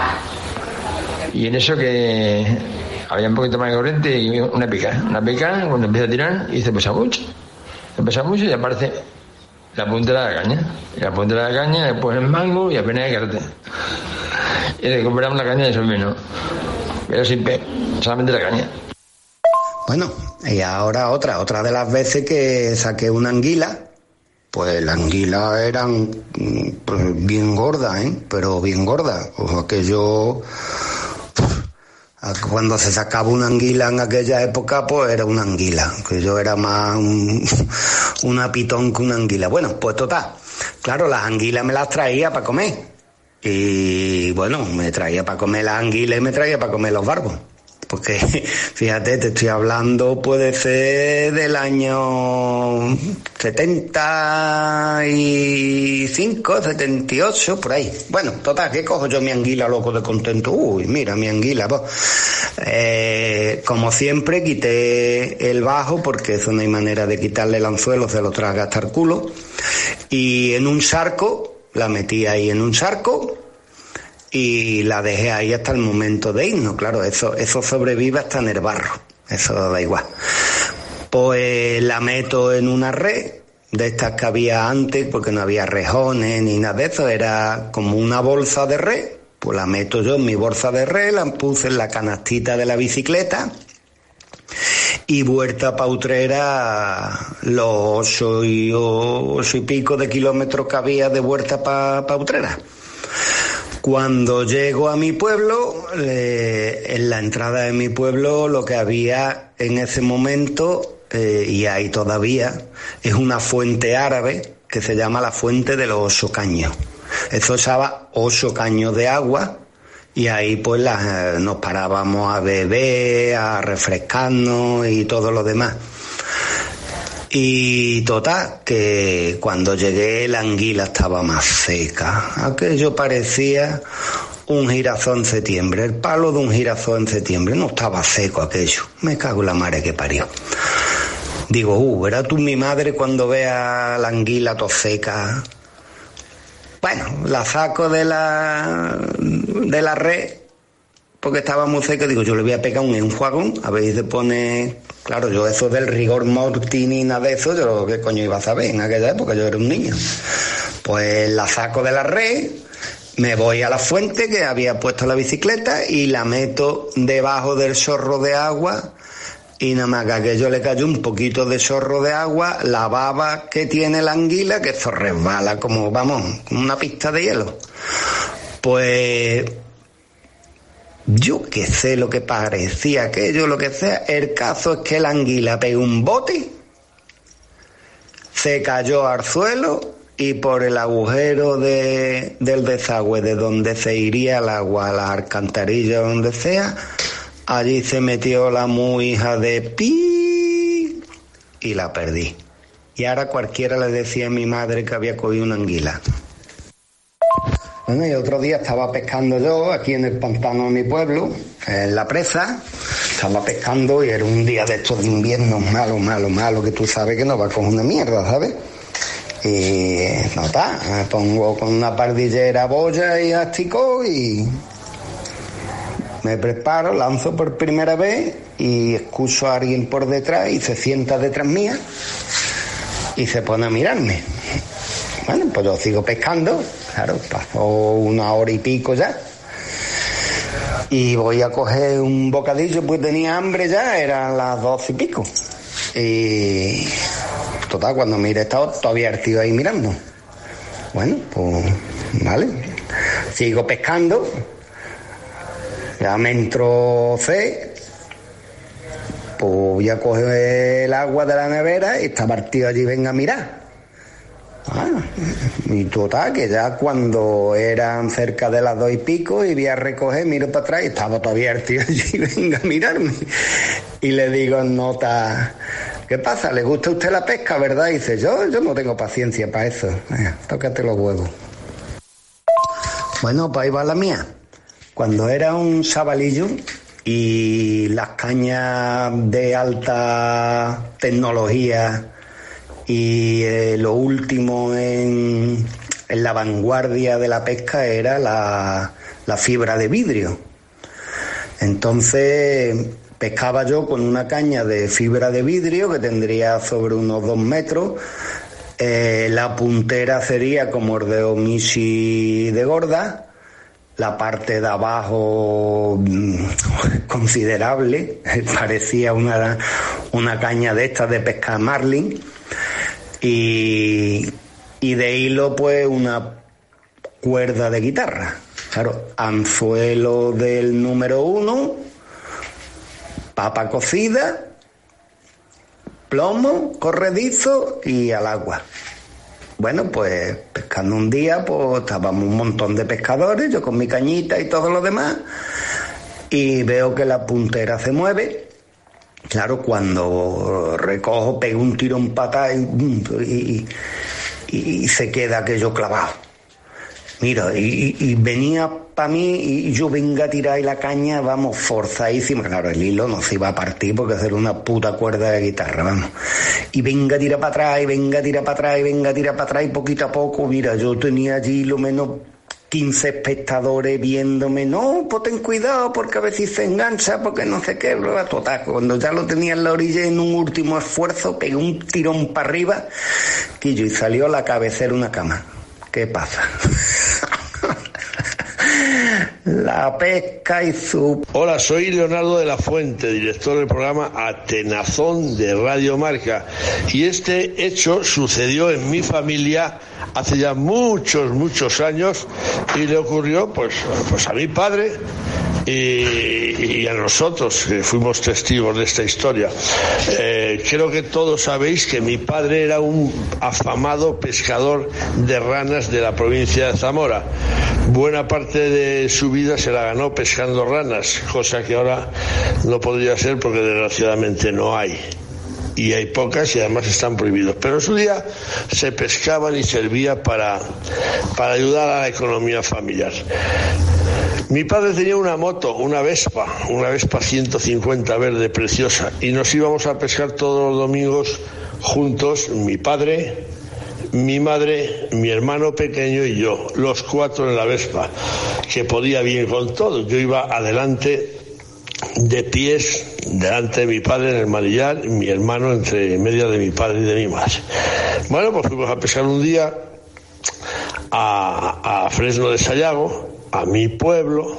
Y en eso que había un poquito más de corriente y una pica, una pica cuando empieza a tirar y se pesa mucho. Se pesa mucho y aparece la puntera de la caña. Y la puntera de la caña, después el mango y apenas hay carete. Y recuperamos la caña de sobrino. Pero sin pe, solamente la caña. Bueno, y ahora otra, otra de las veces que saqué una anguila, pues las anguilas eran pues, bien gordas, ¿eh? Pero bien gordas. O aquello, cuando se sacaba una anguila en aquella época, pues era una anguila, que yo era más un, una pitón que una anguila. Bueno, pues total, claro, las anguilas me las traía para comer. Y bueno, me traía para comer las anguilas y me traía para comer los barbos. Porque, fíjate, te estoy hablando, puede ser del año setenta y cinco, setenta y ocho, por ahí. Bueno, total, ¿qué cojo yo mi anguila loco de contento? Uy, mira, mi anguila, pues. Eh, como siempre, quité el bajo, porque eso no hay manera de quitarle el anzuelo, se lo traga hasta el culo. Y en un charco, la metí ahí en un charco, y la dejé ahí hasta el momento de irnos. Claro, eso, eso sobrevive hasta en el barro, eso da igual. Pues la meto en una red, de estas que había antes, porque no había rejones ni nada de eso, era como una bolsa de red, pues la meto yo en mi bolsa de red, la puse en la canastita de la bicicleta, y vuelta pa' Utrera los ocho y, ocho y pico de kilómetros que había de vuelta pa', pa' Utrera. Cuando llego a mi pueblo, eh, en la entrada de mi pueblo lo que había en ese momento, eh, y hay todavía, es una fuente árabe que se llama la Fuente de los Ocho Caños. Eso echaba ocho caños de agua y ahí pues las, nos parábamos a beber, a refrescarnos y todo lo demás. Y total, que cuando llegué la anguila estaba más seca. Aquello parecía un girasol en septiembre, el palo de un girasol en septiembre. No estaba seco aquello. Me cago en la madre que parió. Digo, uh, verás tú mi madre cuando vea la anguila todo seca. Bueno, la saco de la, de la red, porque estaba muy seca. Digo, yo le voy a pegar un enjuagón, a ver si se pone... Claro, yo eso del rigor mortis ni nada de eso, yo qué coño iba a saber en aquella época, yo era un niño. Pues la saco de la red, me voy a la fuente que había puesto la bicicleta y la meto debajo del chorro de agua y nada más que aquello le cayó un poquito de chorro de agua, la baba que tiene la anguila, que eso resbala como, vamos, como una pista de hielo. Pues Yo que sé lo que parecía aquello, lo que sea. El caso es que la anguila pegó un bote, se cayó al suelo y por el agujero de, del desagüe de donde se iría el agua a la alcantarilla o donde sea, allí se metió la muy hija de pi y la perdí. Y ahora cualquiera le decía a mi madre que había cogido una anguila. Bueno, y otro día estaba pescando yo aquí en el pantano de mi pueblo, en la presa, estaba pescando y era un día de estos de invierno malo, malo, malo, que tú sabes que no va con una mierda, ¿sabes? Y no está, me pongo con una pardillera boya y asticó y me preparo, lanzo por primera vez y escucho a alguien por detrás y se sienta detrás mía y se pone a mirarme. Bueno, pues yo sigo pescando, claro, pasó una hora y pico ya. Y voy a coger un bocadillo, pues tenía hambre ya, eran las dos y pico. Y total, cuando mire estaba todavía el tío ahí mirando. Bueno, pues vale. Sigo pescando, ya me entró sed, pues voy a coger el agua de la nevera y estaba el tío allí, venga a mirar. Ah, y total, que ya cuando eran cerca de las dos y pico y voy a recoger, miro para atrás y estaba todavía el tío allí, venga a mirarme. Y le digo en nota, ¿qué pasa? ¿Le gusta a usted la pesca, verdad? Y dice, yo, yo no tengo paciencia para eso. Venga, tócate los huevos. Bueno, pues ahí va la mía. Cuando era un chavalillo y las cañas de alta tecnología y eh, lo último en, en la vanguardia de la pesca era la, la fibra de vidrio. Entonces pescaba yo con una caña de fibra de vidrio que tendría sobre unos dos metros. Eh, la puntera sería como el de Omishi de gorda. La parte de abajo considerable, parecía una, una caña de estas de pescar marlin. Y, y de hilo pues una cuerda de guitarra. Claro, anzuelo del número uno, papa cocida, plomo, corredizo y al agua. Bueno, pues pescando un día, pues estábamos un montón de pescadores, yo con mi cañita y todo lo demás, y veo que la puntera se mueve. Claro, cuando recojo, pego un tirón patada y, y, y se queda aquello clavado. Mira, y, y venía para mí y yo venga a tirar y la caña, vamos, forzadísima. Claro, el hilo no se iba a partir porque era una puta cuerda de guitarra, vamos. Y venga a tirar para atrás, y venga a tirar para atrás, y venga a tirar para atrás, y poquito a poco, mira, yo tenía allí lo menos quince espectadores viéndome, no, pues ten cuidado porque a veces se engancha, porque no sé qué, total, cuando ya lo tenía en la orilla en un último esfuerzo, pegué un tirón para arriba, quillo, y salió la cabecera una cama. ¿Qué pasa? La pesca y su... Hola, soy Leonardo de la Fuente, director del programa Atenazón de Radio Marca, y este hecho sucedió en mi familia hace ya muchos, muchos años y le ocurrió pues, pues a mi padre y, y a nosotros, que fuimos testigos de esta historia. Eh, creo que todos sabéis que mi padre era un afamado pescador de ranas de la provincia de Zamora. Buena parte de su vida se la ganó pescando ranas, cosa que ahora no podría ser porque desgraciadamente no hay. Y hay pocas y además están prohibidos. Pero en su día se pescaban y servía para, para ayudar a la economía familiar. Mi padre tenía una moto, una Vespa, una Vespa ciento cincuenta verde preciosa, y nos íbamos a pescar todos los domingos juntos, mi padre, mi madre, mi hermano pequeño y yo, los cuatro en la Vespa, que podía bien con todo. Yo iba adelante de pies, delante de mi padre en el manillar, y mi hermano entre medio de mi padre y de mi madre. Bueno, pues fuimos a pescar un día a, a Fresno de Sayago, a mi pueblo,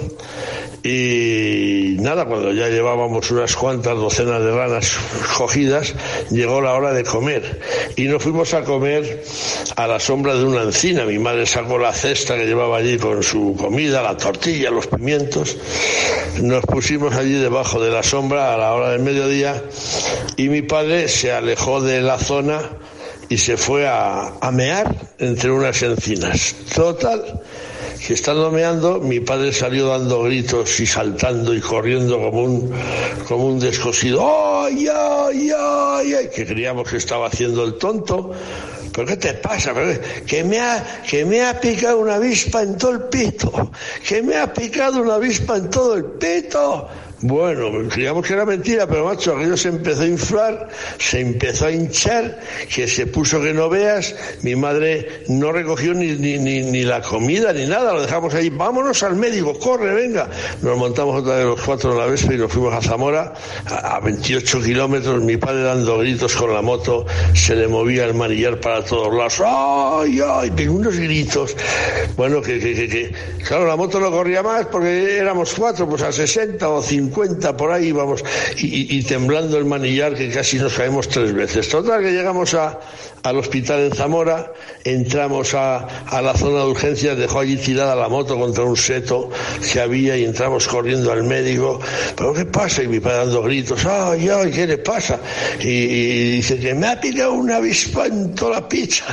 y nada, cuando ya llevábamos unas cuantas docenas de ranas cogidas, llegó la hora de comer y nos fuimos a comer a la sombra de una encina. Mi madre sacó la cesta que llevaba allí con su comida, la tortilla, los pimientos. nos pusimos allí debajo de la sombra a la hora del mediodía y mi padre se alejó de la zona y se fue a, a mear entre unas encinas. Total, que estando meando, mi padre salió dando gritos y saltando y corriendo como un, como un descosido. ¡Ay, ay, ay, ay! Que creíamos que estaba haciendo el tonto. ¿Pero qué te pasa? Que me ha, que me ha picado una avispa en todo el pito. Que me ha picado una avispa en todo el pito. Bueno, creíamos que era mentira, pero macho, aquello se empezó a inflar, se empezó a hinchar, que se puso que no veas. Mi madre no recogió ni, ni, ni, ni la comida ni nada, lo dejamos ahí. Vámonos al médico, corre, venga. Nos montamos otra vez los cuatro en la Vespa y nos fuimos a Zamora, a, a veintiocho kilómetros. Mi padre dando gritos con la moto, se le movía el manillar para todos lados. ¡Ay, ay! Pegó unos gritos. Bueno, que, que, que, que, claro, la moto no corría más porque éramos cuatro, pues a sesenta o cincuenta por ahí íbamos, y, y, y temblando el manillar, que casi nos caemos tres veces. Total, que llegamos a, al hospital en Zamora, entramos a, a la zona de urgencias, dejó allí tirada la moto contra un seto que había y entramos corriendo al médico. ¿Pero qué pasa? Y mi padre dando gritos. ¡Ay, ay! ¿Qué le pasa? Y, y dice que me ha picado una avispa en toda la picha.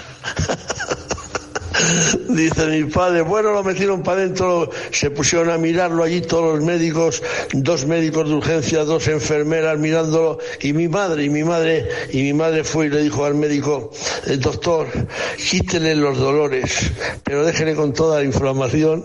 Dice mi padre, bueno, lo metieron para adentro, se pusieron a mirarlo allí todos los médicos, dos médicos de urgencia, dos enfermeras mirándolo, y mi madre, y mi madre, y mi madre fue y le dijo al médico, el doctor, quítele los dolores, pero déjele con toda la inflamación.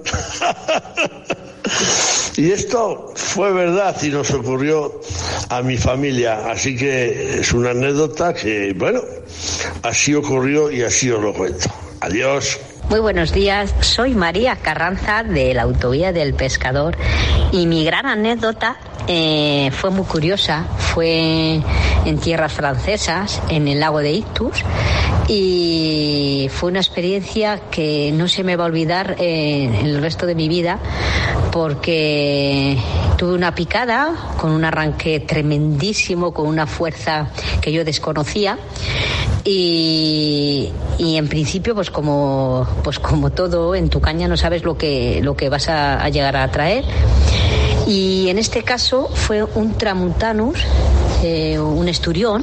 Y esto fue verdad y nos ocurrió a mi familia, así que es una anécdota que, bueno, así ocurrió y así os lo cuento. Adiós. Muy buenos días, soy María Carranza de la Autovía del Pescador y mi gran anécdota eh, fue muy curiosa, fue en tierras francesas, en el lago de Ictus, y fue una experiencia que no se me va a olvidar eh, en el resto de mi vida, porque tuve una picada con un arranque tremendísimo, con una fuerza que yo desconocía. Y, y en principio, pues como pues como todo en tu caña no sabes lo que lo que vas a, a llegar a traer. Y en este caso fue un tramuntanus, eh, un esturión,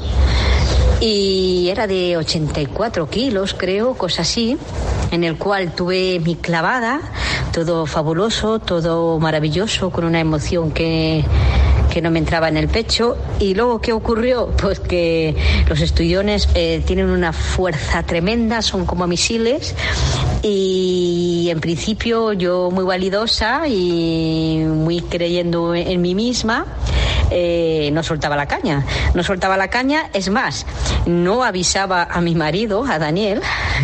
y era de ochenta y cuatro kilos, creo, cosa así, en el cual tuve mi clavada, todo fabuloso, todo maravilloso, con una emoción que que no me entraba en el pecho. Y luego, ¿qué ocurrió? Pues que los esturiones eh, tienen una fuerza tremenda, son como misiles, y en principio yo, muy validosa y muy creyendo en mí misma, eh, no soltaba la caña, no soltaba la caña, es más, no avisaba a mi marido, a Daniel,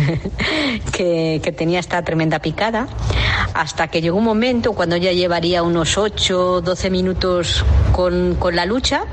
que, que tenía esta tremenda picada, hasta que llegó un momento cuando ya llevaría unos ocho, doce minutos con, con la lucha.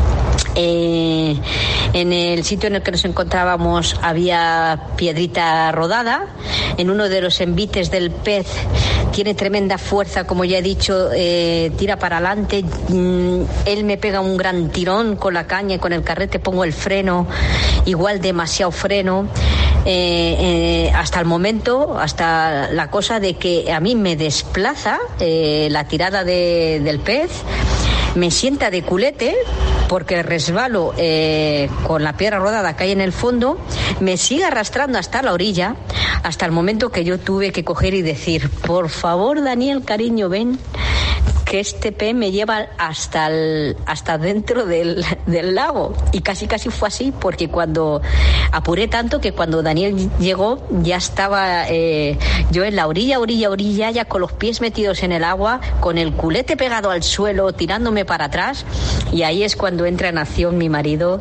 Eh, en el sitio en el que nos encontrábamos había piedrita rodada. En uno de los envites del pez tiene tremenda fuerza, como ya he dicho, eh, tira para adelante. Mm, él me pega un gran tirón con la caña y con el carrete pongo el freno, igual demasiado freno. Eh, eh, hasta el momento, hasta la cosa de que a mí me desplaza eh, la tirada de, del pez, me sienta de culete porque resbalo eh, con la piedra rodada que hay en el fondo, me sigue arrastrando hasta la orilla, hasta el momento que yo tuve que coger y decir, por favor, Daniel, cariño, ven, que este pez me lleva hasta el, hasta dentro del, del lago. Y casi casi fue así, porque cuando apuré tanto que cuando Daniel llegó ya estaba eh, yo en la orilla, orilla, orilla, ya con los pies metidos en el agua, con el culete pegado al suelo, tirándome para atrás, y ahí es cuando entra en acción mi marido,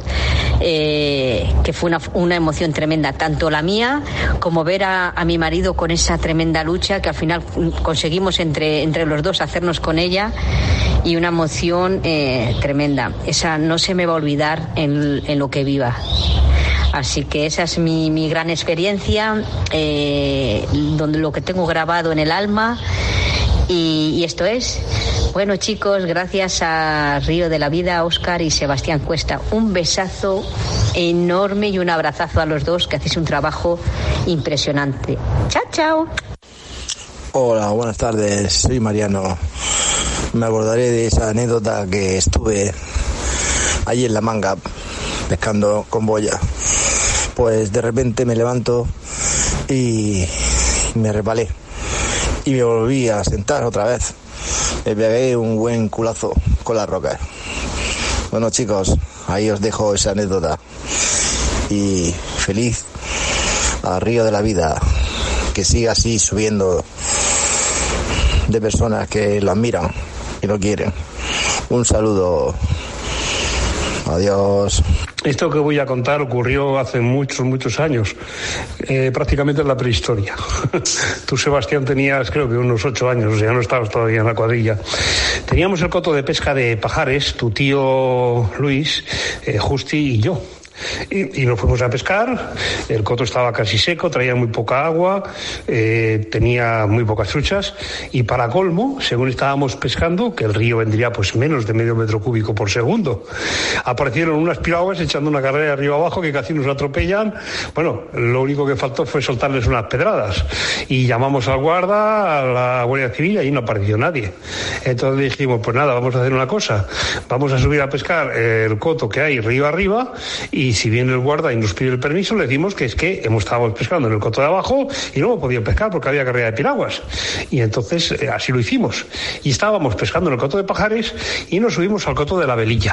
eh, que fue una, una emoción tremenda, tanto la mía como ver a, a mi marido con esa tremenda lucha que al final conseguimos entre, entre los dos hacernos con ella. Y una emoción eh, tremenda. Esa no se me va a olvidar en, en lo que viva. Así que esa es mi, mi gran experiencia, eh, donde lo que tengo grabado en el alma. Y, y esto es. Bueno, chicos, gracias a Río de la Vida, Óscar y Sebastián Cuesta. Un besazo enorme y un abrazazo a los dos, que hacéis un trabajo impresionante. Chao, chao. Hola, buenas tardes, soy Mariano. me acordaré de esa anécdota que estuve allí en la manga pescando con boya. Pues de repente me levanto y me resbalé y me volví a sentar otra vez. Me pegué un buen culazo con las rocas. Bueno, chicos, ahí os dejo esa anécdota y feliz al río de la vida, que siga así subiendo de personas que lo admiran y lo quieren. Un saludo. Adiós. Esto que voy a contar ocurrió hace muchos, muchos años, eh, prácticamente en la prehistoria. Tú, Sebastián, tenías creo que unos ocho años, o sea, no estabas todavía en la cuadrilla. Teníamos el coto de pesca de Pajares, tu tío Luis, eh, Justi y yo. Y, y nos fuimos a pescar. El coto estaba casi seco, traía muy poca agua, eh, tenía muy pocas truchas y para colmo, según estábamos pescando, que el río vendría pues menos de medio metro cúbico por segundo, aparecieron unas piraguas echando una carrera de arriba abajo que casi nos atropellan. Bueno, lo único que faltó fue soltarles unas pedradas y llamamos al guarda, a la Guardia Civil, y ahí no apareció nadie. Entonces dijimos, pues nada, vamos a hacer una cosa, vamos a subir a pescar el coto que hay río arriba, y si viene el guarda y nos pide el permiso, le decimos que es que hemos estado pescando en el coto de abajo y no hemos podido pescar porque había carrera de piraguas. Y entonces eh, así lo hicimos. Y estábamos pescando en el coto de Pajares y nos subimos al coto de la Velilla.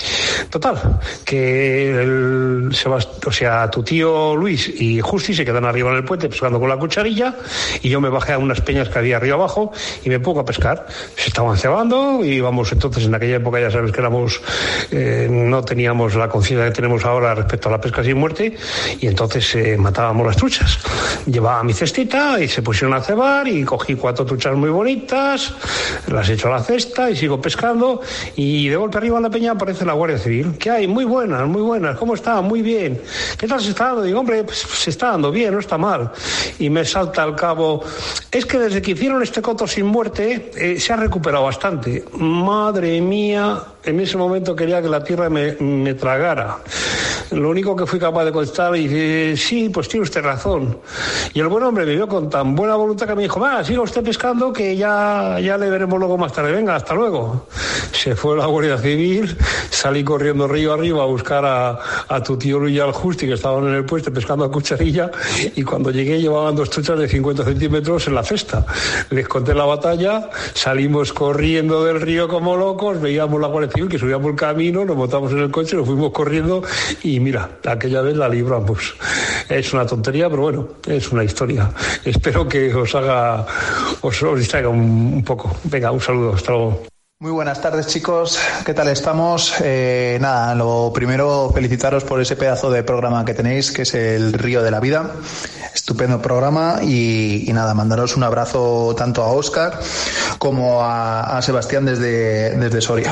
Total, que el Sebast- o sea, tu tío Luis y Justi se quedan arriba en el puente pescando con la cucharilla y yo me bajé a unas peñas que había arriba abajo y me pongo a pescar. Se estaban cebando y íbamos entonces, en aquella época ya sabes que éramos, eh, no teníamos la conciencia que tenemos ahora respecto a la pesca sin muerte, y entonces eh, matábamos las truchas. Llevaba mi cestita y se pusieron a cebar y cogí cuatro truchas muy bonitas, las echo a la cesta y sigo pescando, y de golpe arriba en la peña aparece la Guardia Civil. ¿Qué hay? Muy buenas, muy buenas. ¿Cómo está? Muy bien. ¿Qué tal se está dando? Digo, hombre, pues se está dando bien, no está mal. Y me salta al cabo, es que desde que hicieron este coto sin muerte eh, se ha recuperado bastante. Madre mía, en ese momento quería que la tierra me, me tragara. Lo único que fui capaz de contestar y dice, sí, pues tiene usted razón. Y el buen hombre me vio con tan buena voluntad que me dijo, va, siga usted pescando que ya, ya le veremos luego más tarde. Venga, hasta luego. Se fue la Guardia Civil, salí corriendo río arriba a buscar a, a tu tío Luis y al Justi, que estaban en el puente pescando a cucharilla, y cuando llegué llevaban dos truchas de cincuenta centímetros en la cesta. Les conté la batalla, salimos corriendo del río como locos, veíamos la Guardia Civil que subíamos el camino, nos montamos en el coche, nos fuimos corriendo y mira, aquella vez la libramos. Es una tontería, pero bueno, es una historia. Espero que os haga, os, os distraiga un, un poco. Venga, un saludo, hasta luego. Muy buenas tardes, chicos, ¿qué tal estamos? Eh, nada, lo primero, felicitaros por ese pedazo de programa que tenéis, que es el Río de la Vida. Estupendo programa y, y nada, mandaros un abrazo tanto a Óscar como a, a Sebastián desde, desde Soria.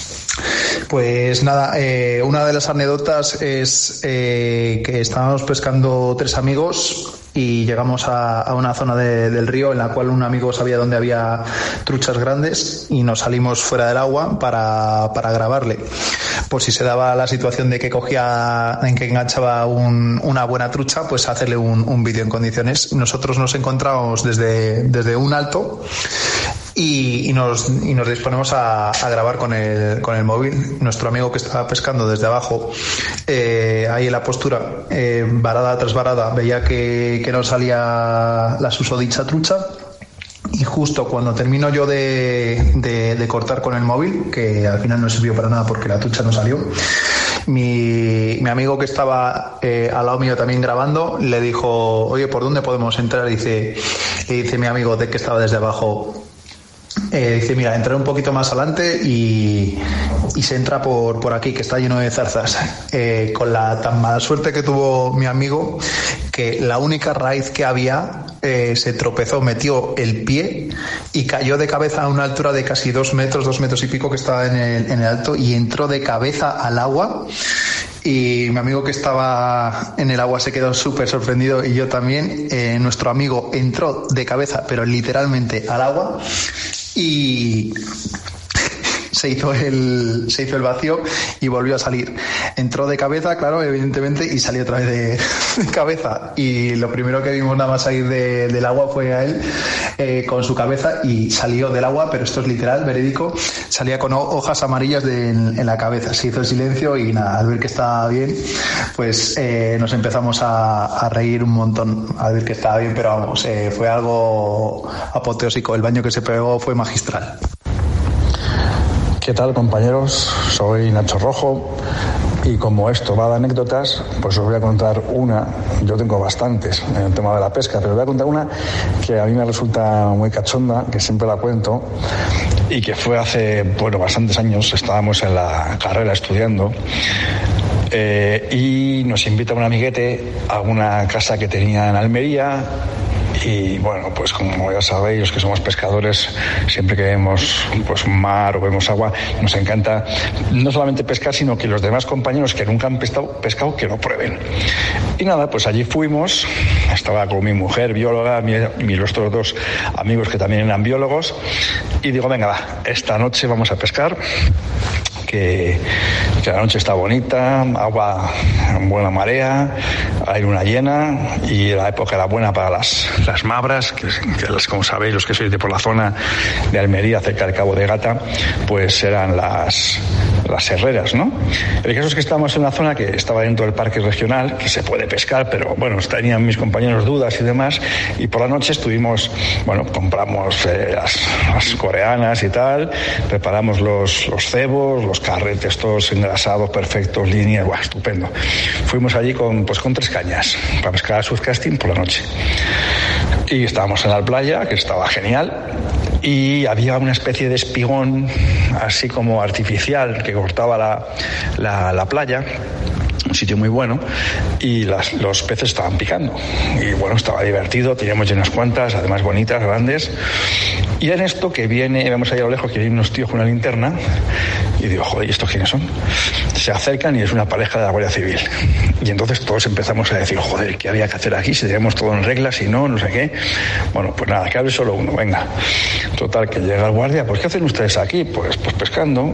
Pues nada, eh, una de las anécdotas es eh, que estábamos pescando tres amigos y llegamos a, a una zona de, del río en la cual un amigo sabía dónde había truchas grandes y nos salimos fuera del agua para, para grabarle. Por si se daba la situación de que cogía, en que enganchaba un, una buena trucha, pues hacerle un, un vídeo en condiciones. Nosotros nos encontramos desde, desde un alto y, y, nos, y nos disponemos a, a grabar con el, con el móvil. Nuestro amigo que estaba pescando desde abajo, eh, ahí en la postura, eh, varada tras varada, veía que, que no salía la susodicha trucha. Y justo cuando termino yo de, de, de cortar con el móvil, que al final no sirvió para nada porque la trucha no salió, mi, mi amigo que estaba eh, al lado mío también grabando le dijo, oye, ¿por dónde podemos entrar? Y dice, y dice mi amigo de que estaba desde abajo, eh, dice, mira, entraré un poquito más adelante y, y se entra por, por aquí, que está lleno de zarzas. Eh, con la tan mala suerte que tuvo mi amigo, que la única raíz que había eh, se tropezó, metió el pie y cayó de cabeza a una altura de casi dos metros, dos metros y pico que estaba en el, en el alto, y entró de cabeza al agua. Y mi amigo que estaba en el agua se quedó súper sorprendido y yo también. Eh, nuestro amigo entró de cabeza, pero literalmente al agua, y se hizo el, se hizo el vacío y volvió a salir. Entró de cabeza, claro, evidentemente, y salió otra vez de, de cabeza. Y lo primero que vimos nada más salir de, del agua fue a él eh, con su cabeza, y salió del agua, pero esto es literal, verídico, salía con hojas amarillas de, en, en la cabeza. Se hizo el silencio y nada, al ver que estaba bien, pues eh, nos empezamos a, a reír un montón al ver que estaba bien, pero vamos, eh, fue algo apoteósico. El baño que se pegó fue magistral. ¿Qué tal, compañeros? Soy Nacho Rojo y como esto va de anécdotas, pues os voy a contar una. Yo tengo bastantes en el tema de la pesca, pero os voy a contar una que a mí me resulta muy cachonda, que siempre la cuento, y que fue hace, bueno, bastantes años. Estábamos en la carrera estudiando eh, y nos invita un amiguete a una casa que tenía en Almería. Y bueno, pues como ya sabéis, los que somos pescadores, siempre que vemos pues mar o vemos agua, nos encanta no solamente pescar, sino que los demás compañeros que nunca han pescado, pescado que lo prueben. Y nada, pues allí fuimos, estaba con mi mujer, bióloga, mi, mi, los otros dos amigos que también eran biólogos, y digo, venga, va, esta noche vamos a pescar. Que, que la noche está bonita, agua en buena marea, hay luna llena y la época era buena para las, las mabras, que, que las, como sabéis, los que sois de por la zona de Almería, cerca del Cabo de Gata, pues eran las, las herreras, ¿no? El caso es que estábamos en una zona que estaba dentro del parque regional, que se puede pescar, pero bueno, tenían mis compañeros dudas y demás, y por la noche estuvimos, bueno, compramos eh, las, las coreanas y tal, preparamos los, los cebos, los carretes todos engrasados, perfectos, líneas, ¡buah, estupendo! Fuimos allí con, pues, con tres cañas para pescar a surfcasting por la noche. Y estábamos en la playa, que estaba genial, y había una especie de espigón así como artificial que cortaba la, la, la playa, un sitio muy bueno, y las, los peces estaban picando. Y bueno, estaba divertido, teníamos ya unas cuantas, además bonitas, grandes. Y en esto que viene, vemos ahí a lo lejos que hay unos tíos con una linterna, y digo, joder, ¿y estos quiénes son? Se acercan y es una pareja de la Guardia Civil. Y entonces todos empezamos a decir, joder, ¿qué había que hacer aquí? Si tenemos todo en regla, si no, no sé qué. Bueno, pues nada, que hable solo uno, venga. Total, que llega el guardia, pues ¿qué hacen ustedes aquí? Pues, pues pescando.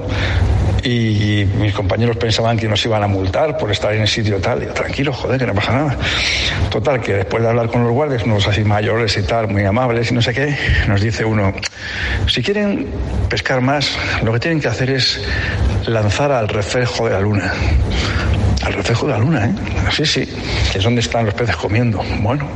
Y mis compañeros pensaban que nos iban a multar por estar en el sitio tal. Digo, tranquilo, joder, que no pasa nada. Total, que después de hablar con los guardias, unos así mayores y tal, muy amables y no sé qué, nos dice uno, si quieren pescar más, lo que tienen que hacer es lanzar al reflejo de la luna. Al reflejo de la luna, ¿eh? Sí, sí, que es donde están los peces comiendo. Bueno,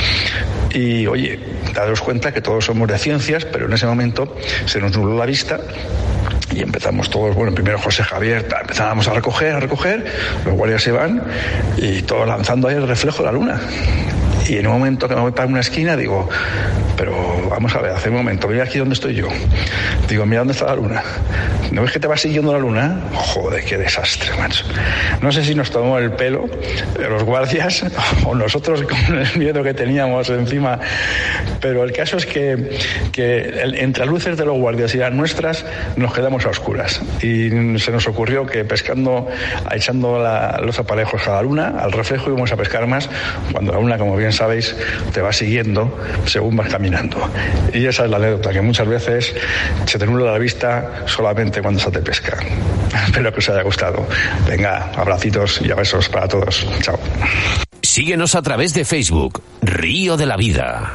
y oye, daros cuenta que todos somos de ciencias, pero en ese momento se nos nubló la vista. Y empezamos todos, bueno, primero José Javier, empezábamos a recoger, a recoger, los guardias se van y todos lanzando ahí el reflejo de la luna. Y en un momento que me voy para una esquina digo, pero vamos a ver, hace un momento, mira aquí donde estoy yo. Digo, mira dónde está la luna. ¿No ves que te va siguiendo la luna? Joder, qué desastre, macho. No sé si nos tomó el pelo los guardias o nosotros con el miedo que teníamos encima, pero el caso es que, que el, entre las luces de los guardias y las nuestras nos quedamos a oscuras. Y se nos ocurrió que pescando, echando la, los aparejos a la luna, al reflejo, íbamos a pescar más cuando la luna, como bien sabéis, te va siguiendo según vas caminando. Y esa es la anécdota, que muchas veces se te nubla la vista solamente cuando se te pesca. Espero que os haya gustado. Venga, abracitos y besos para todos. Chao. Síguenos a través de Facebook, Río de la Vida.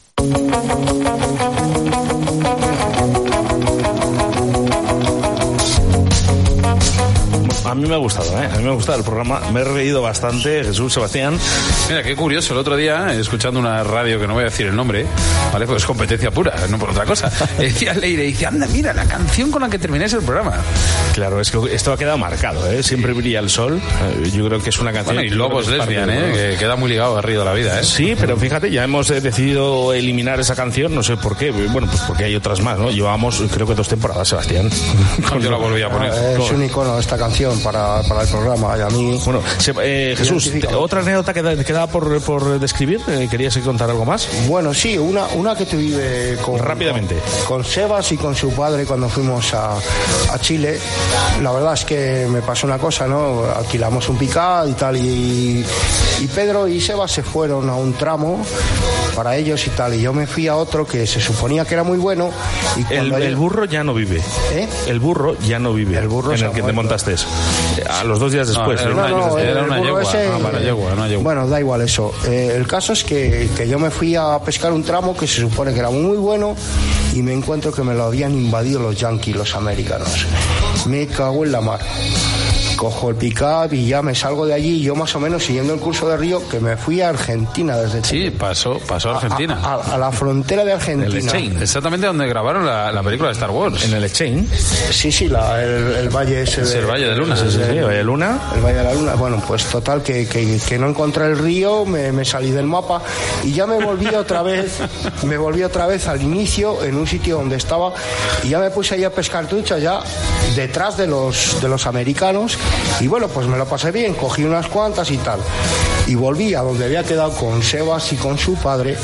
A mí me ha gustado, ¿eh? A mí me ha gustado el programa. Me he reído bastante, Jesús, Sebastián. Mira, qué curioso. El otro día, escuchando una radio que no voy a decir el nombre, ¿vale? Pues es competencia pura, no por otra cosa. Decía Leire, dice, anda, mira, la canción con la que termináis el programa. Claro, es que esto ha quedado marcado, ¿eh? Siempre brilla el sol. Yo creo que es una canción... Bueno, y Lobos Lesbian, ¿eh? Que queda muy ligado a Río de la Vida, ¿eh? Sí, pero fíjate, ya hemos decidido eliminar esa canción, no sé por qué. Bueno, pues porque hay otras más, ¿no? Llevamos, creo que dos temporadas, Sebastián. Yo la volví a poner. Es un icono esta canción. para, para el programa. Y a mí, bueno, se, eh, Jesús, te, otra anécdota que da, queda por, por describir. Eh, ¿Querías contar algo más? Bueno, sí, una, una que tuve con, rápidamente con, con Sebas y con su padre cuando fuimos a, a Chile. La verdad es que me pasó una cosa, ¿no? Alquilamos un pick-up y tal, y, y Pedro y Sebas se fueron a un tramo para ellos y tal, y yo me fui a otro que se suponía que era muy bueno. Y el, el, el burro ya no vive. ¿Eh? El burro ya no vive. El burro en el que te montaste a los dos días después. No, era, no, una, no, era el una burro yegua. Ese, Ah, vale, yegua, una yegua. Bueno, da igual eso. Eh, el caso es que, que yo me fui a pescar un tramo que se supone que era muy bueno y me encuentro que me lo habían invadido los yanquis, los americanos. Me cago en la mar. Cojo el pick-up y ya me salgo de allí, yo más o menos siguiendo el curso de río, que me fui a Argentina desde Chile. Sí, pasó, pasó a Argentina. A, a, a la frontera de Argentina. El Exchange, exactamente donde grabaron la, la película de Star Wars. En el Exchange. Sí, sí, la, el, el valle ese. Es de, el Valle de Luna, sí, sí, sí, el Valle de Luna. El Valle de la Luna. Bueno, pues total, que, que, que no encontré el río, me, me salí del mapa y ya me volví otra vez, me volví otra vez al inicio, en un sitio donde estaba, y ya me puse ahí a pescar trucha, ya detrás de los, de los americanos, y bueno, pues me lo pasé bien, cogí unas cuantas y tal, y volví a donde había quedado con Sebas y con su padre.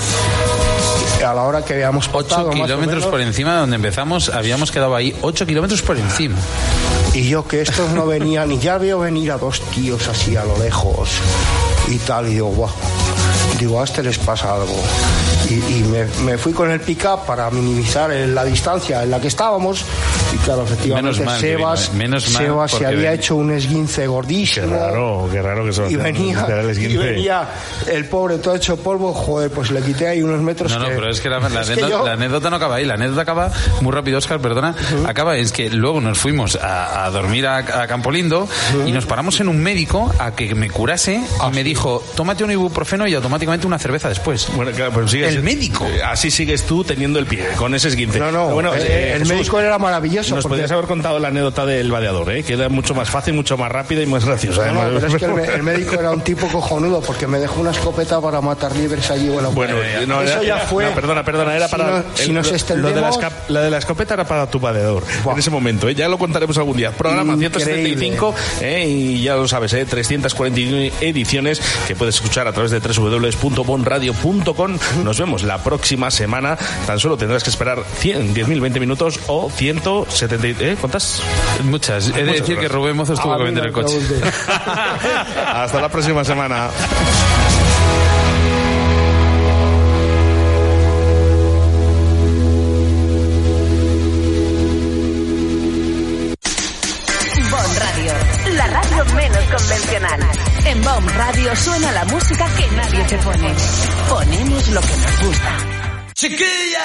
A la hora que habíamos potado, ocho kilómetros por encima de donde empezamos, habíamos quedado ahí ocho kilómetros por encima. Y yo que estos no venían, y ya veo venir a dos tíos así a lo lejos y tal, y digo, guau, digo, a este les pasa algo. Y, y me, me fui con el pick-up para minimizar la distancia en la que estábamos, y claro, efectivamente menos mal, Sebas, menos mal, Sebas se había ven... hecho un esguince gordísimo. Qué raro, qué raro que son. Y venía, y venía el pobre todo hecho polvo, joder, pues le quité ahí unos metros. No, no, que... Pues pero es que la, la, es anécdota, que yo... la anécdota no acaba ahí, la anécdota acaba muy rápido, Óscar, perdona, uh-huh. acaba, es que luego nos fuimos a, a dormir a, a Campolindo uh-huh. y nos paramos en un médico a que me curase ah, y me dijo, tómate un ibuprofeno y automáticamente una cerveza después. Bueno, claro, pues sigues, el médico. Así sigues tú teniendo el pie, con ese esguince. No, no, bueno, el, eh, el Jesús, médico era maravilloso. Nos porque... podrías haber contado la anécdota del vadeador, ¿eh? Que era mucho más fácil, mucho más rápida y más graciosa. No, no, pero es que el, el médico era un tipo cojonudo porque me dejó una escopeta para matar libres allí. Bueno, bueno eh, no, eso era, ya fue. No, perdona, perdona, era si para. No, el, si nos extendemos... lo de la, esca, la de la escopeta era para tu vadeador. Buah. En ese momento, ¿eh? Ya lo contaremos algún día. Programa Increíble. ciento setenta y cinco, ¿eh? Y ya lo sabes, ¿eh? trescientas cuarenta y nueve ediciones que puedes escuchar a través de doble u doble u doble u punto bon radio punto com. Nos vemos la próxima semana. Tan solo tendrás que esperar cien, diez mil, veinte minutos o ciento setenta. ¿Eh? ¿Cuántas? Muchas. He de Muchas decir horas. que Rubén Mozos tuvo ah, que vender el coche. Hasta la próxima semana. Bon Radio, la radio menos convencional. En Bon Radio suena la música que nadie te pone. Ponemos lo que nos gusta. ¡Chiquilla!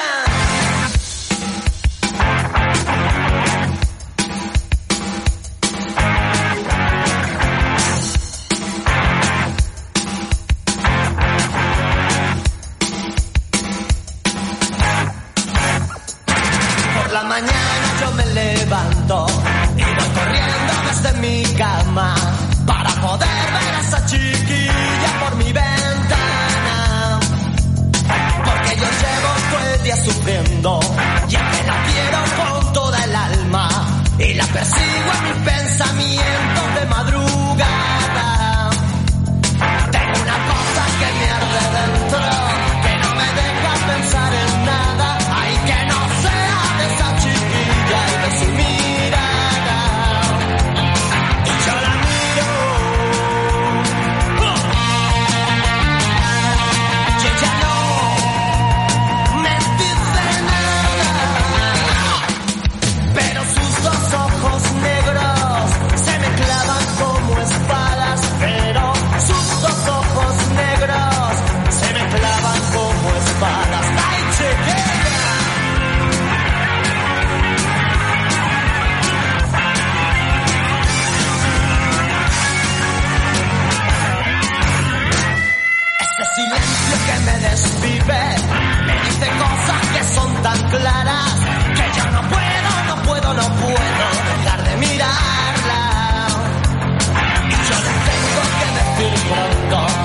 La mañana yo me levanto y voy corriendo desde mi cama para poder ver a esa chiquilla por mi ventana, porque yo llevo todo el día sufriendo y es que la quiero con toda el alma y la persigo en mis pensamientos de madrugada. Tengo una cosa que me arde dentro, que no me deja pensar en nada, ay, que no sea esa chiquilla y de su mirada. Y yo la miro ¡oh! Y ella no me dice nada, pero sus dos ojos negros se me clavan como espadas, pero sus dos ojos negros se me clavan como espadas. ¡Ay, chiquilla! Silencio que me desvive, me dice cosas que son tan claras que yo no puedo, no puedo, no puedo dejar de mirarla. Y yo le tengo que decir pronto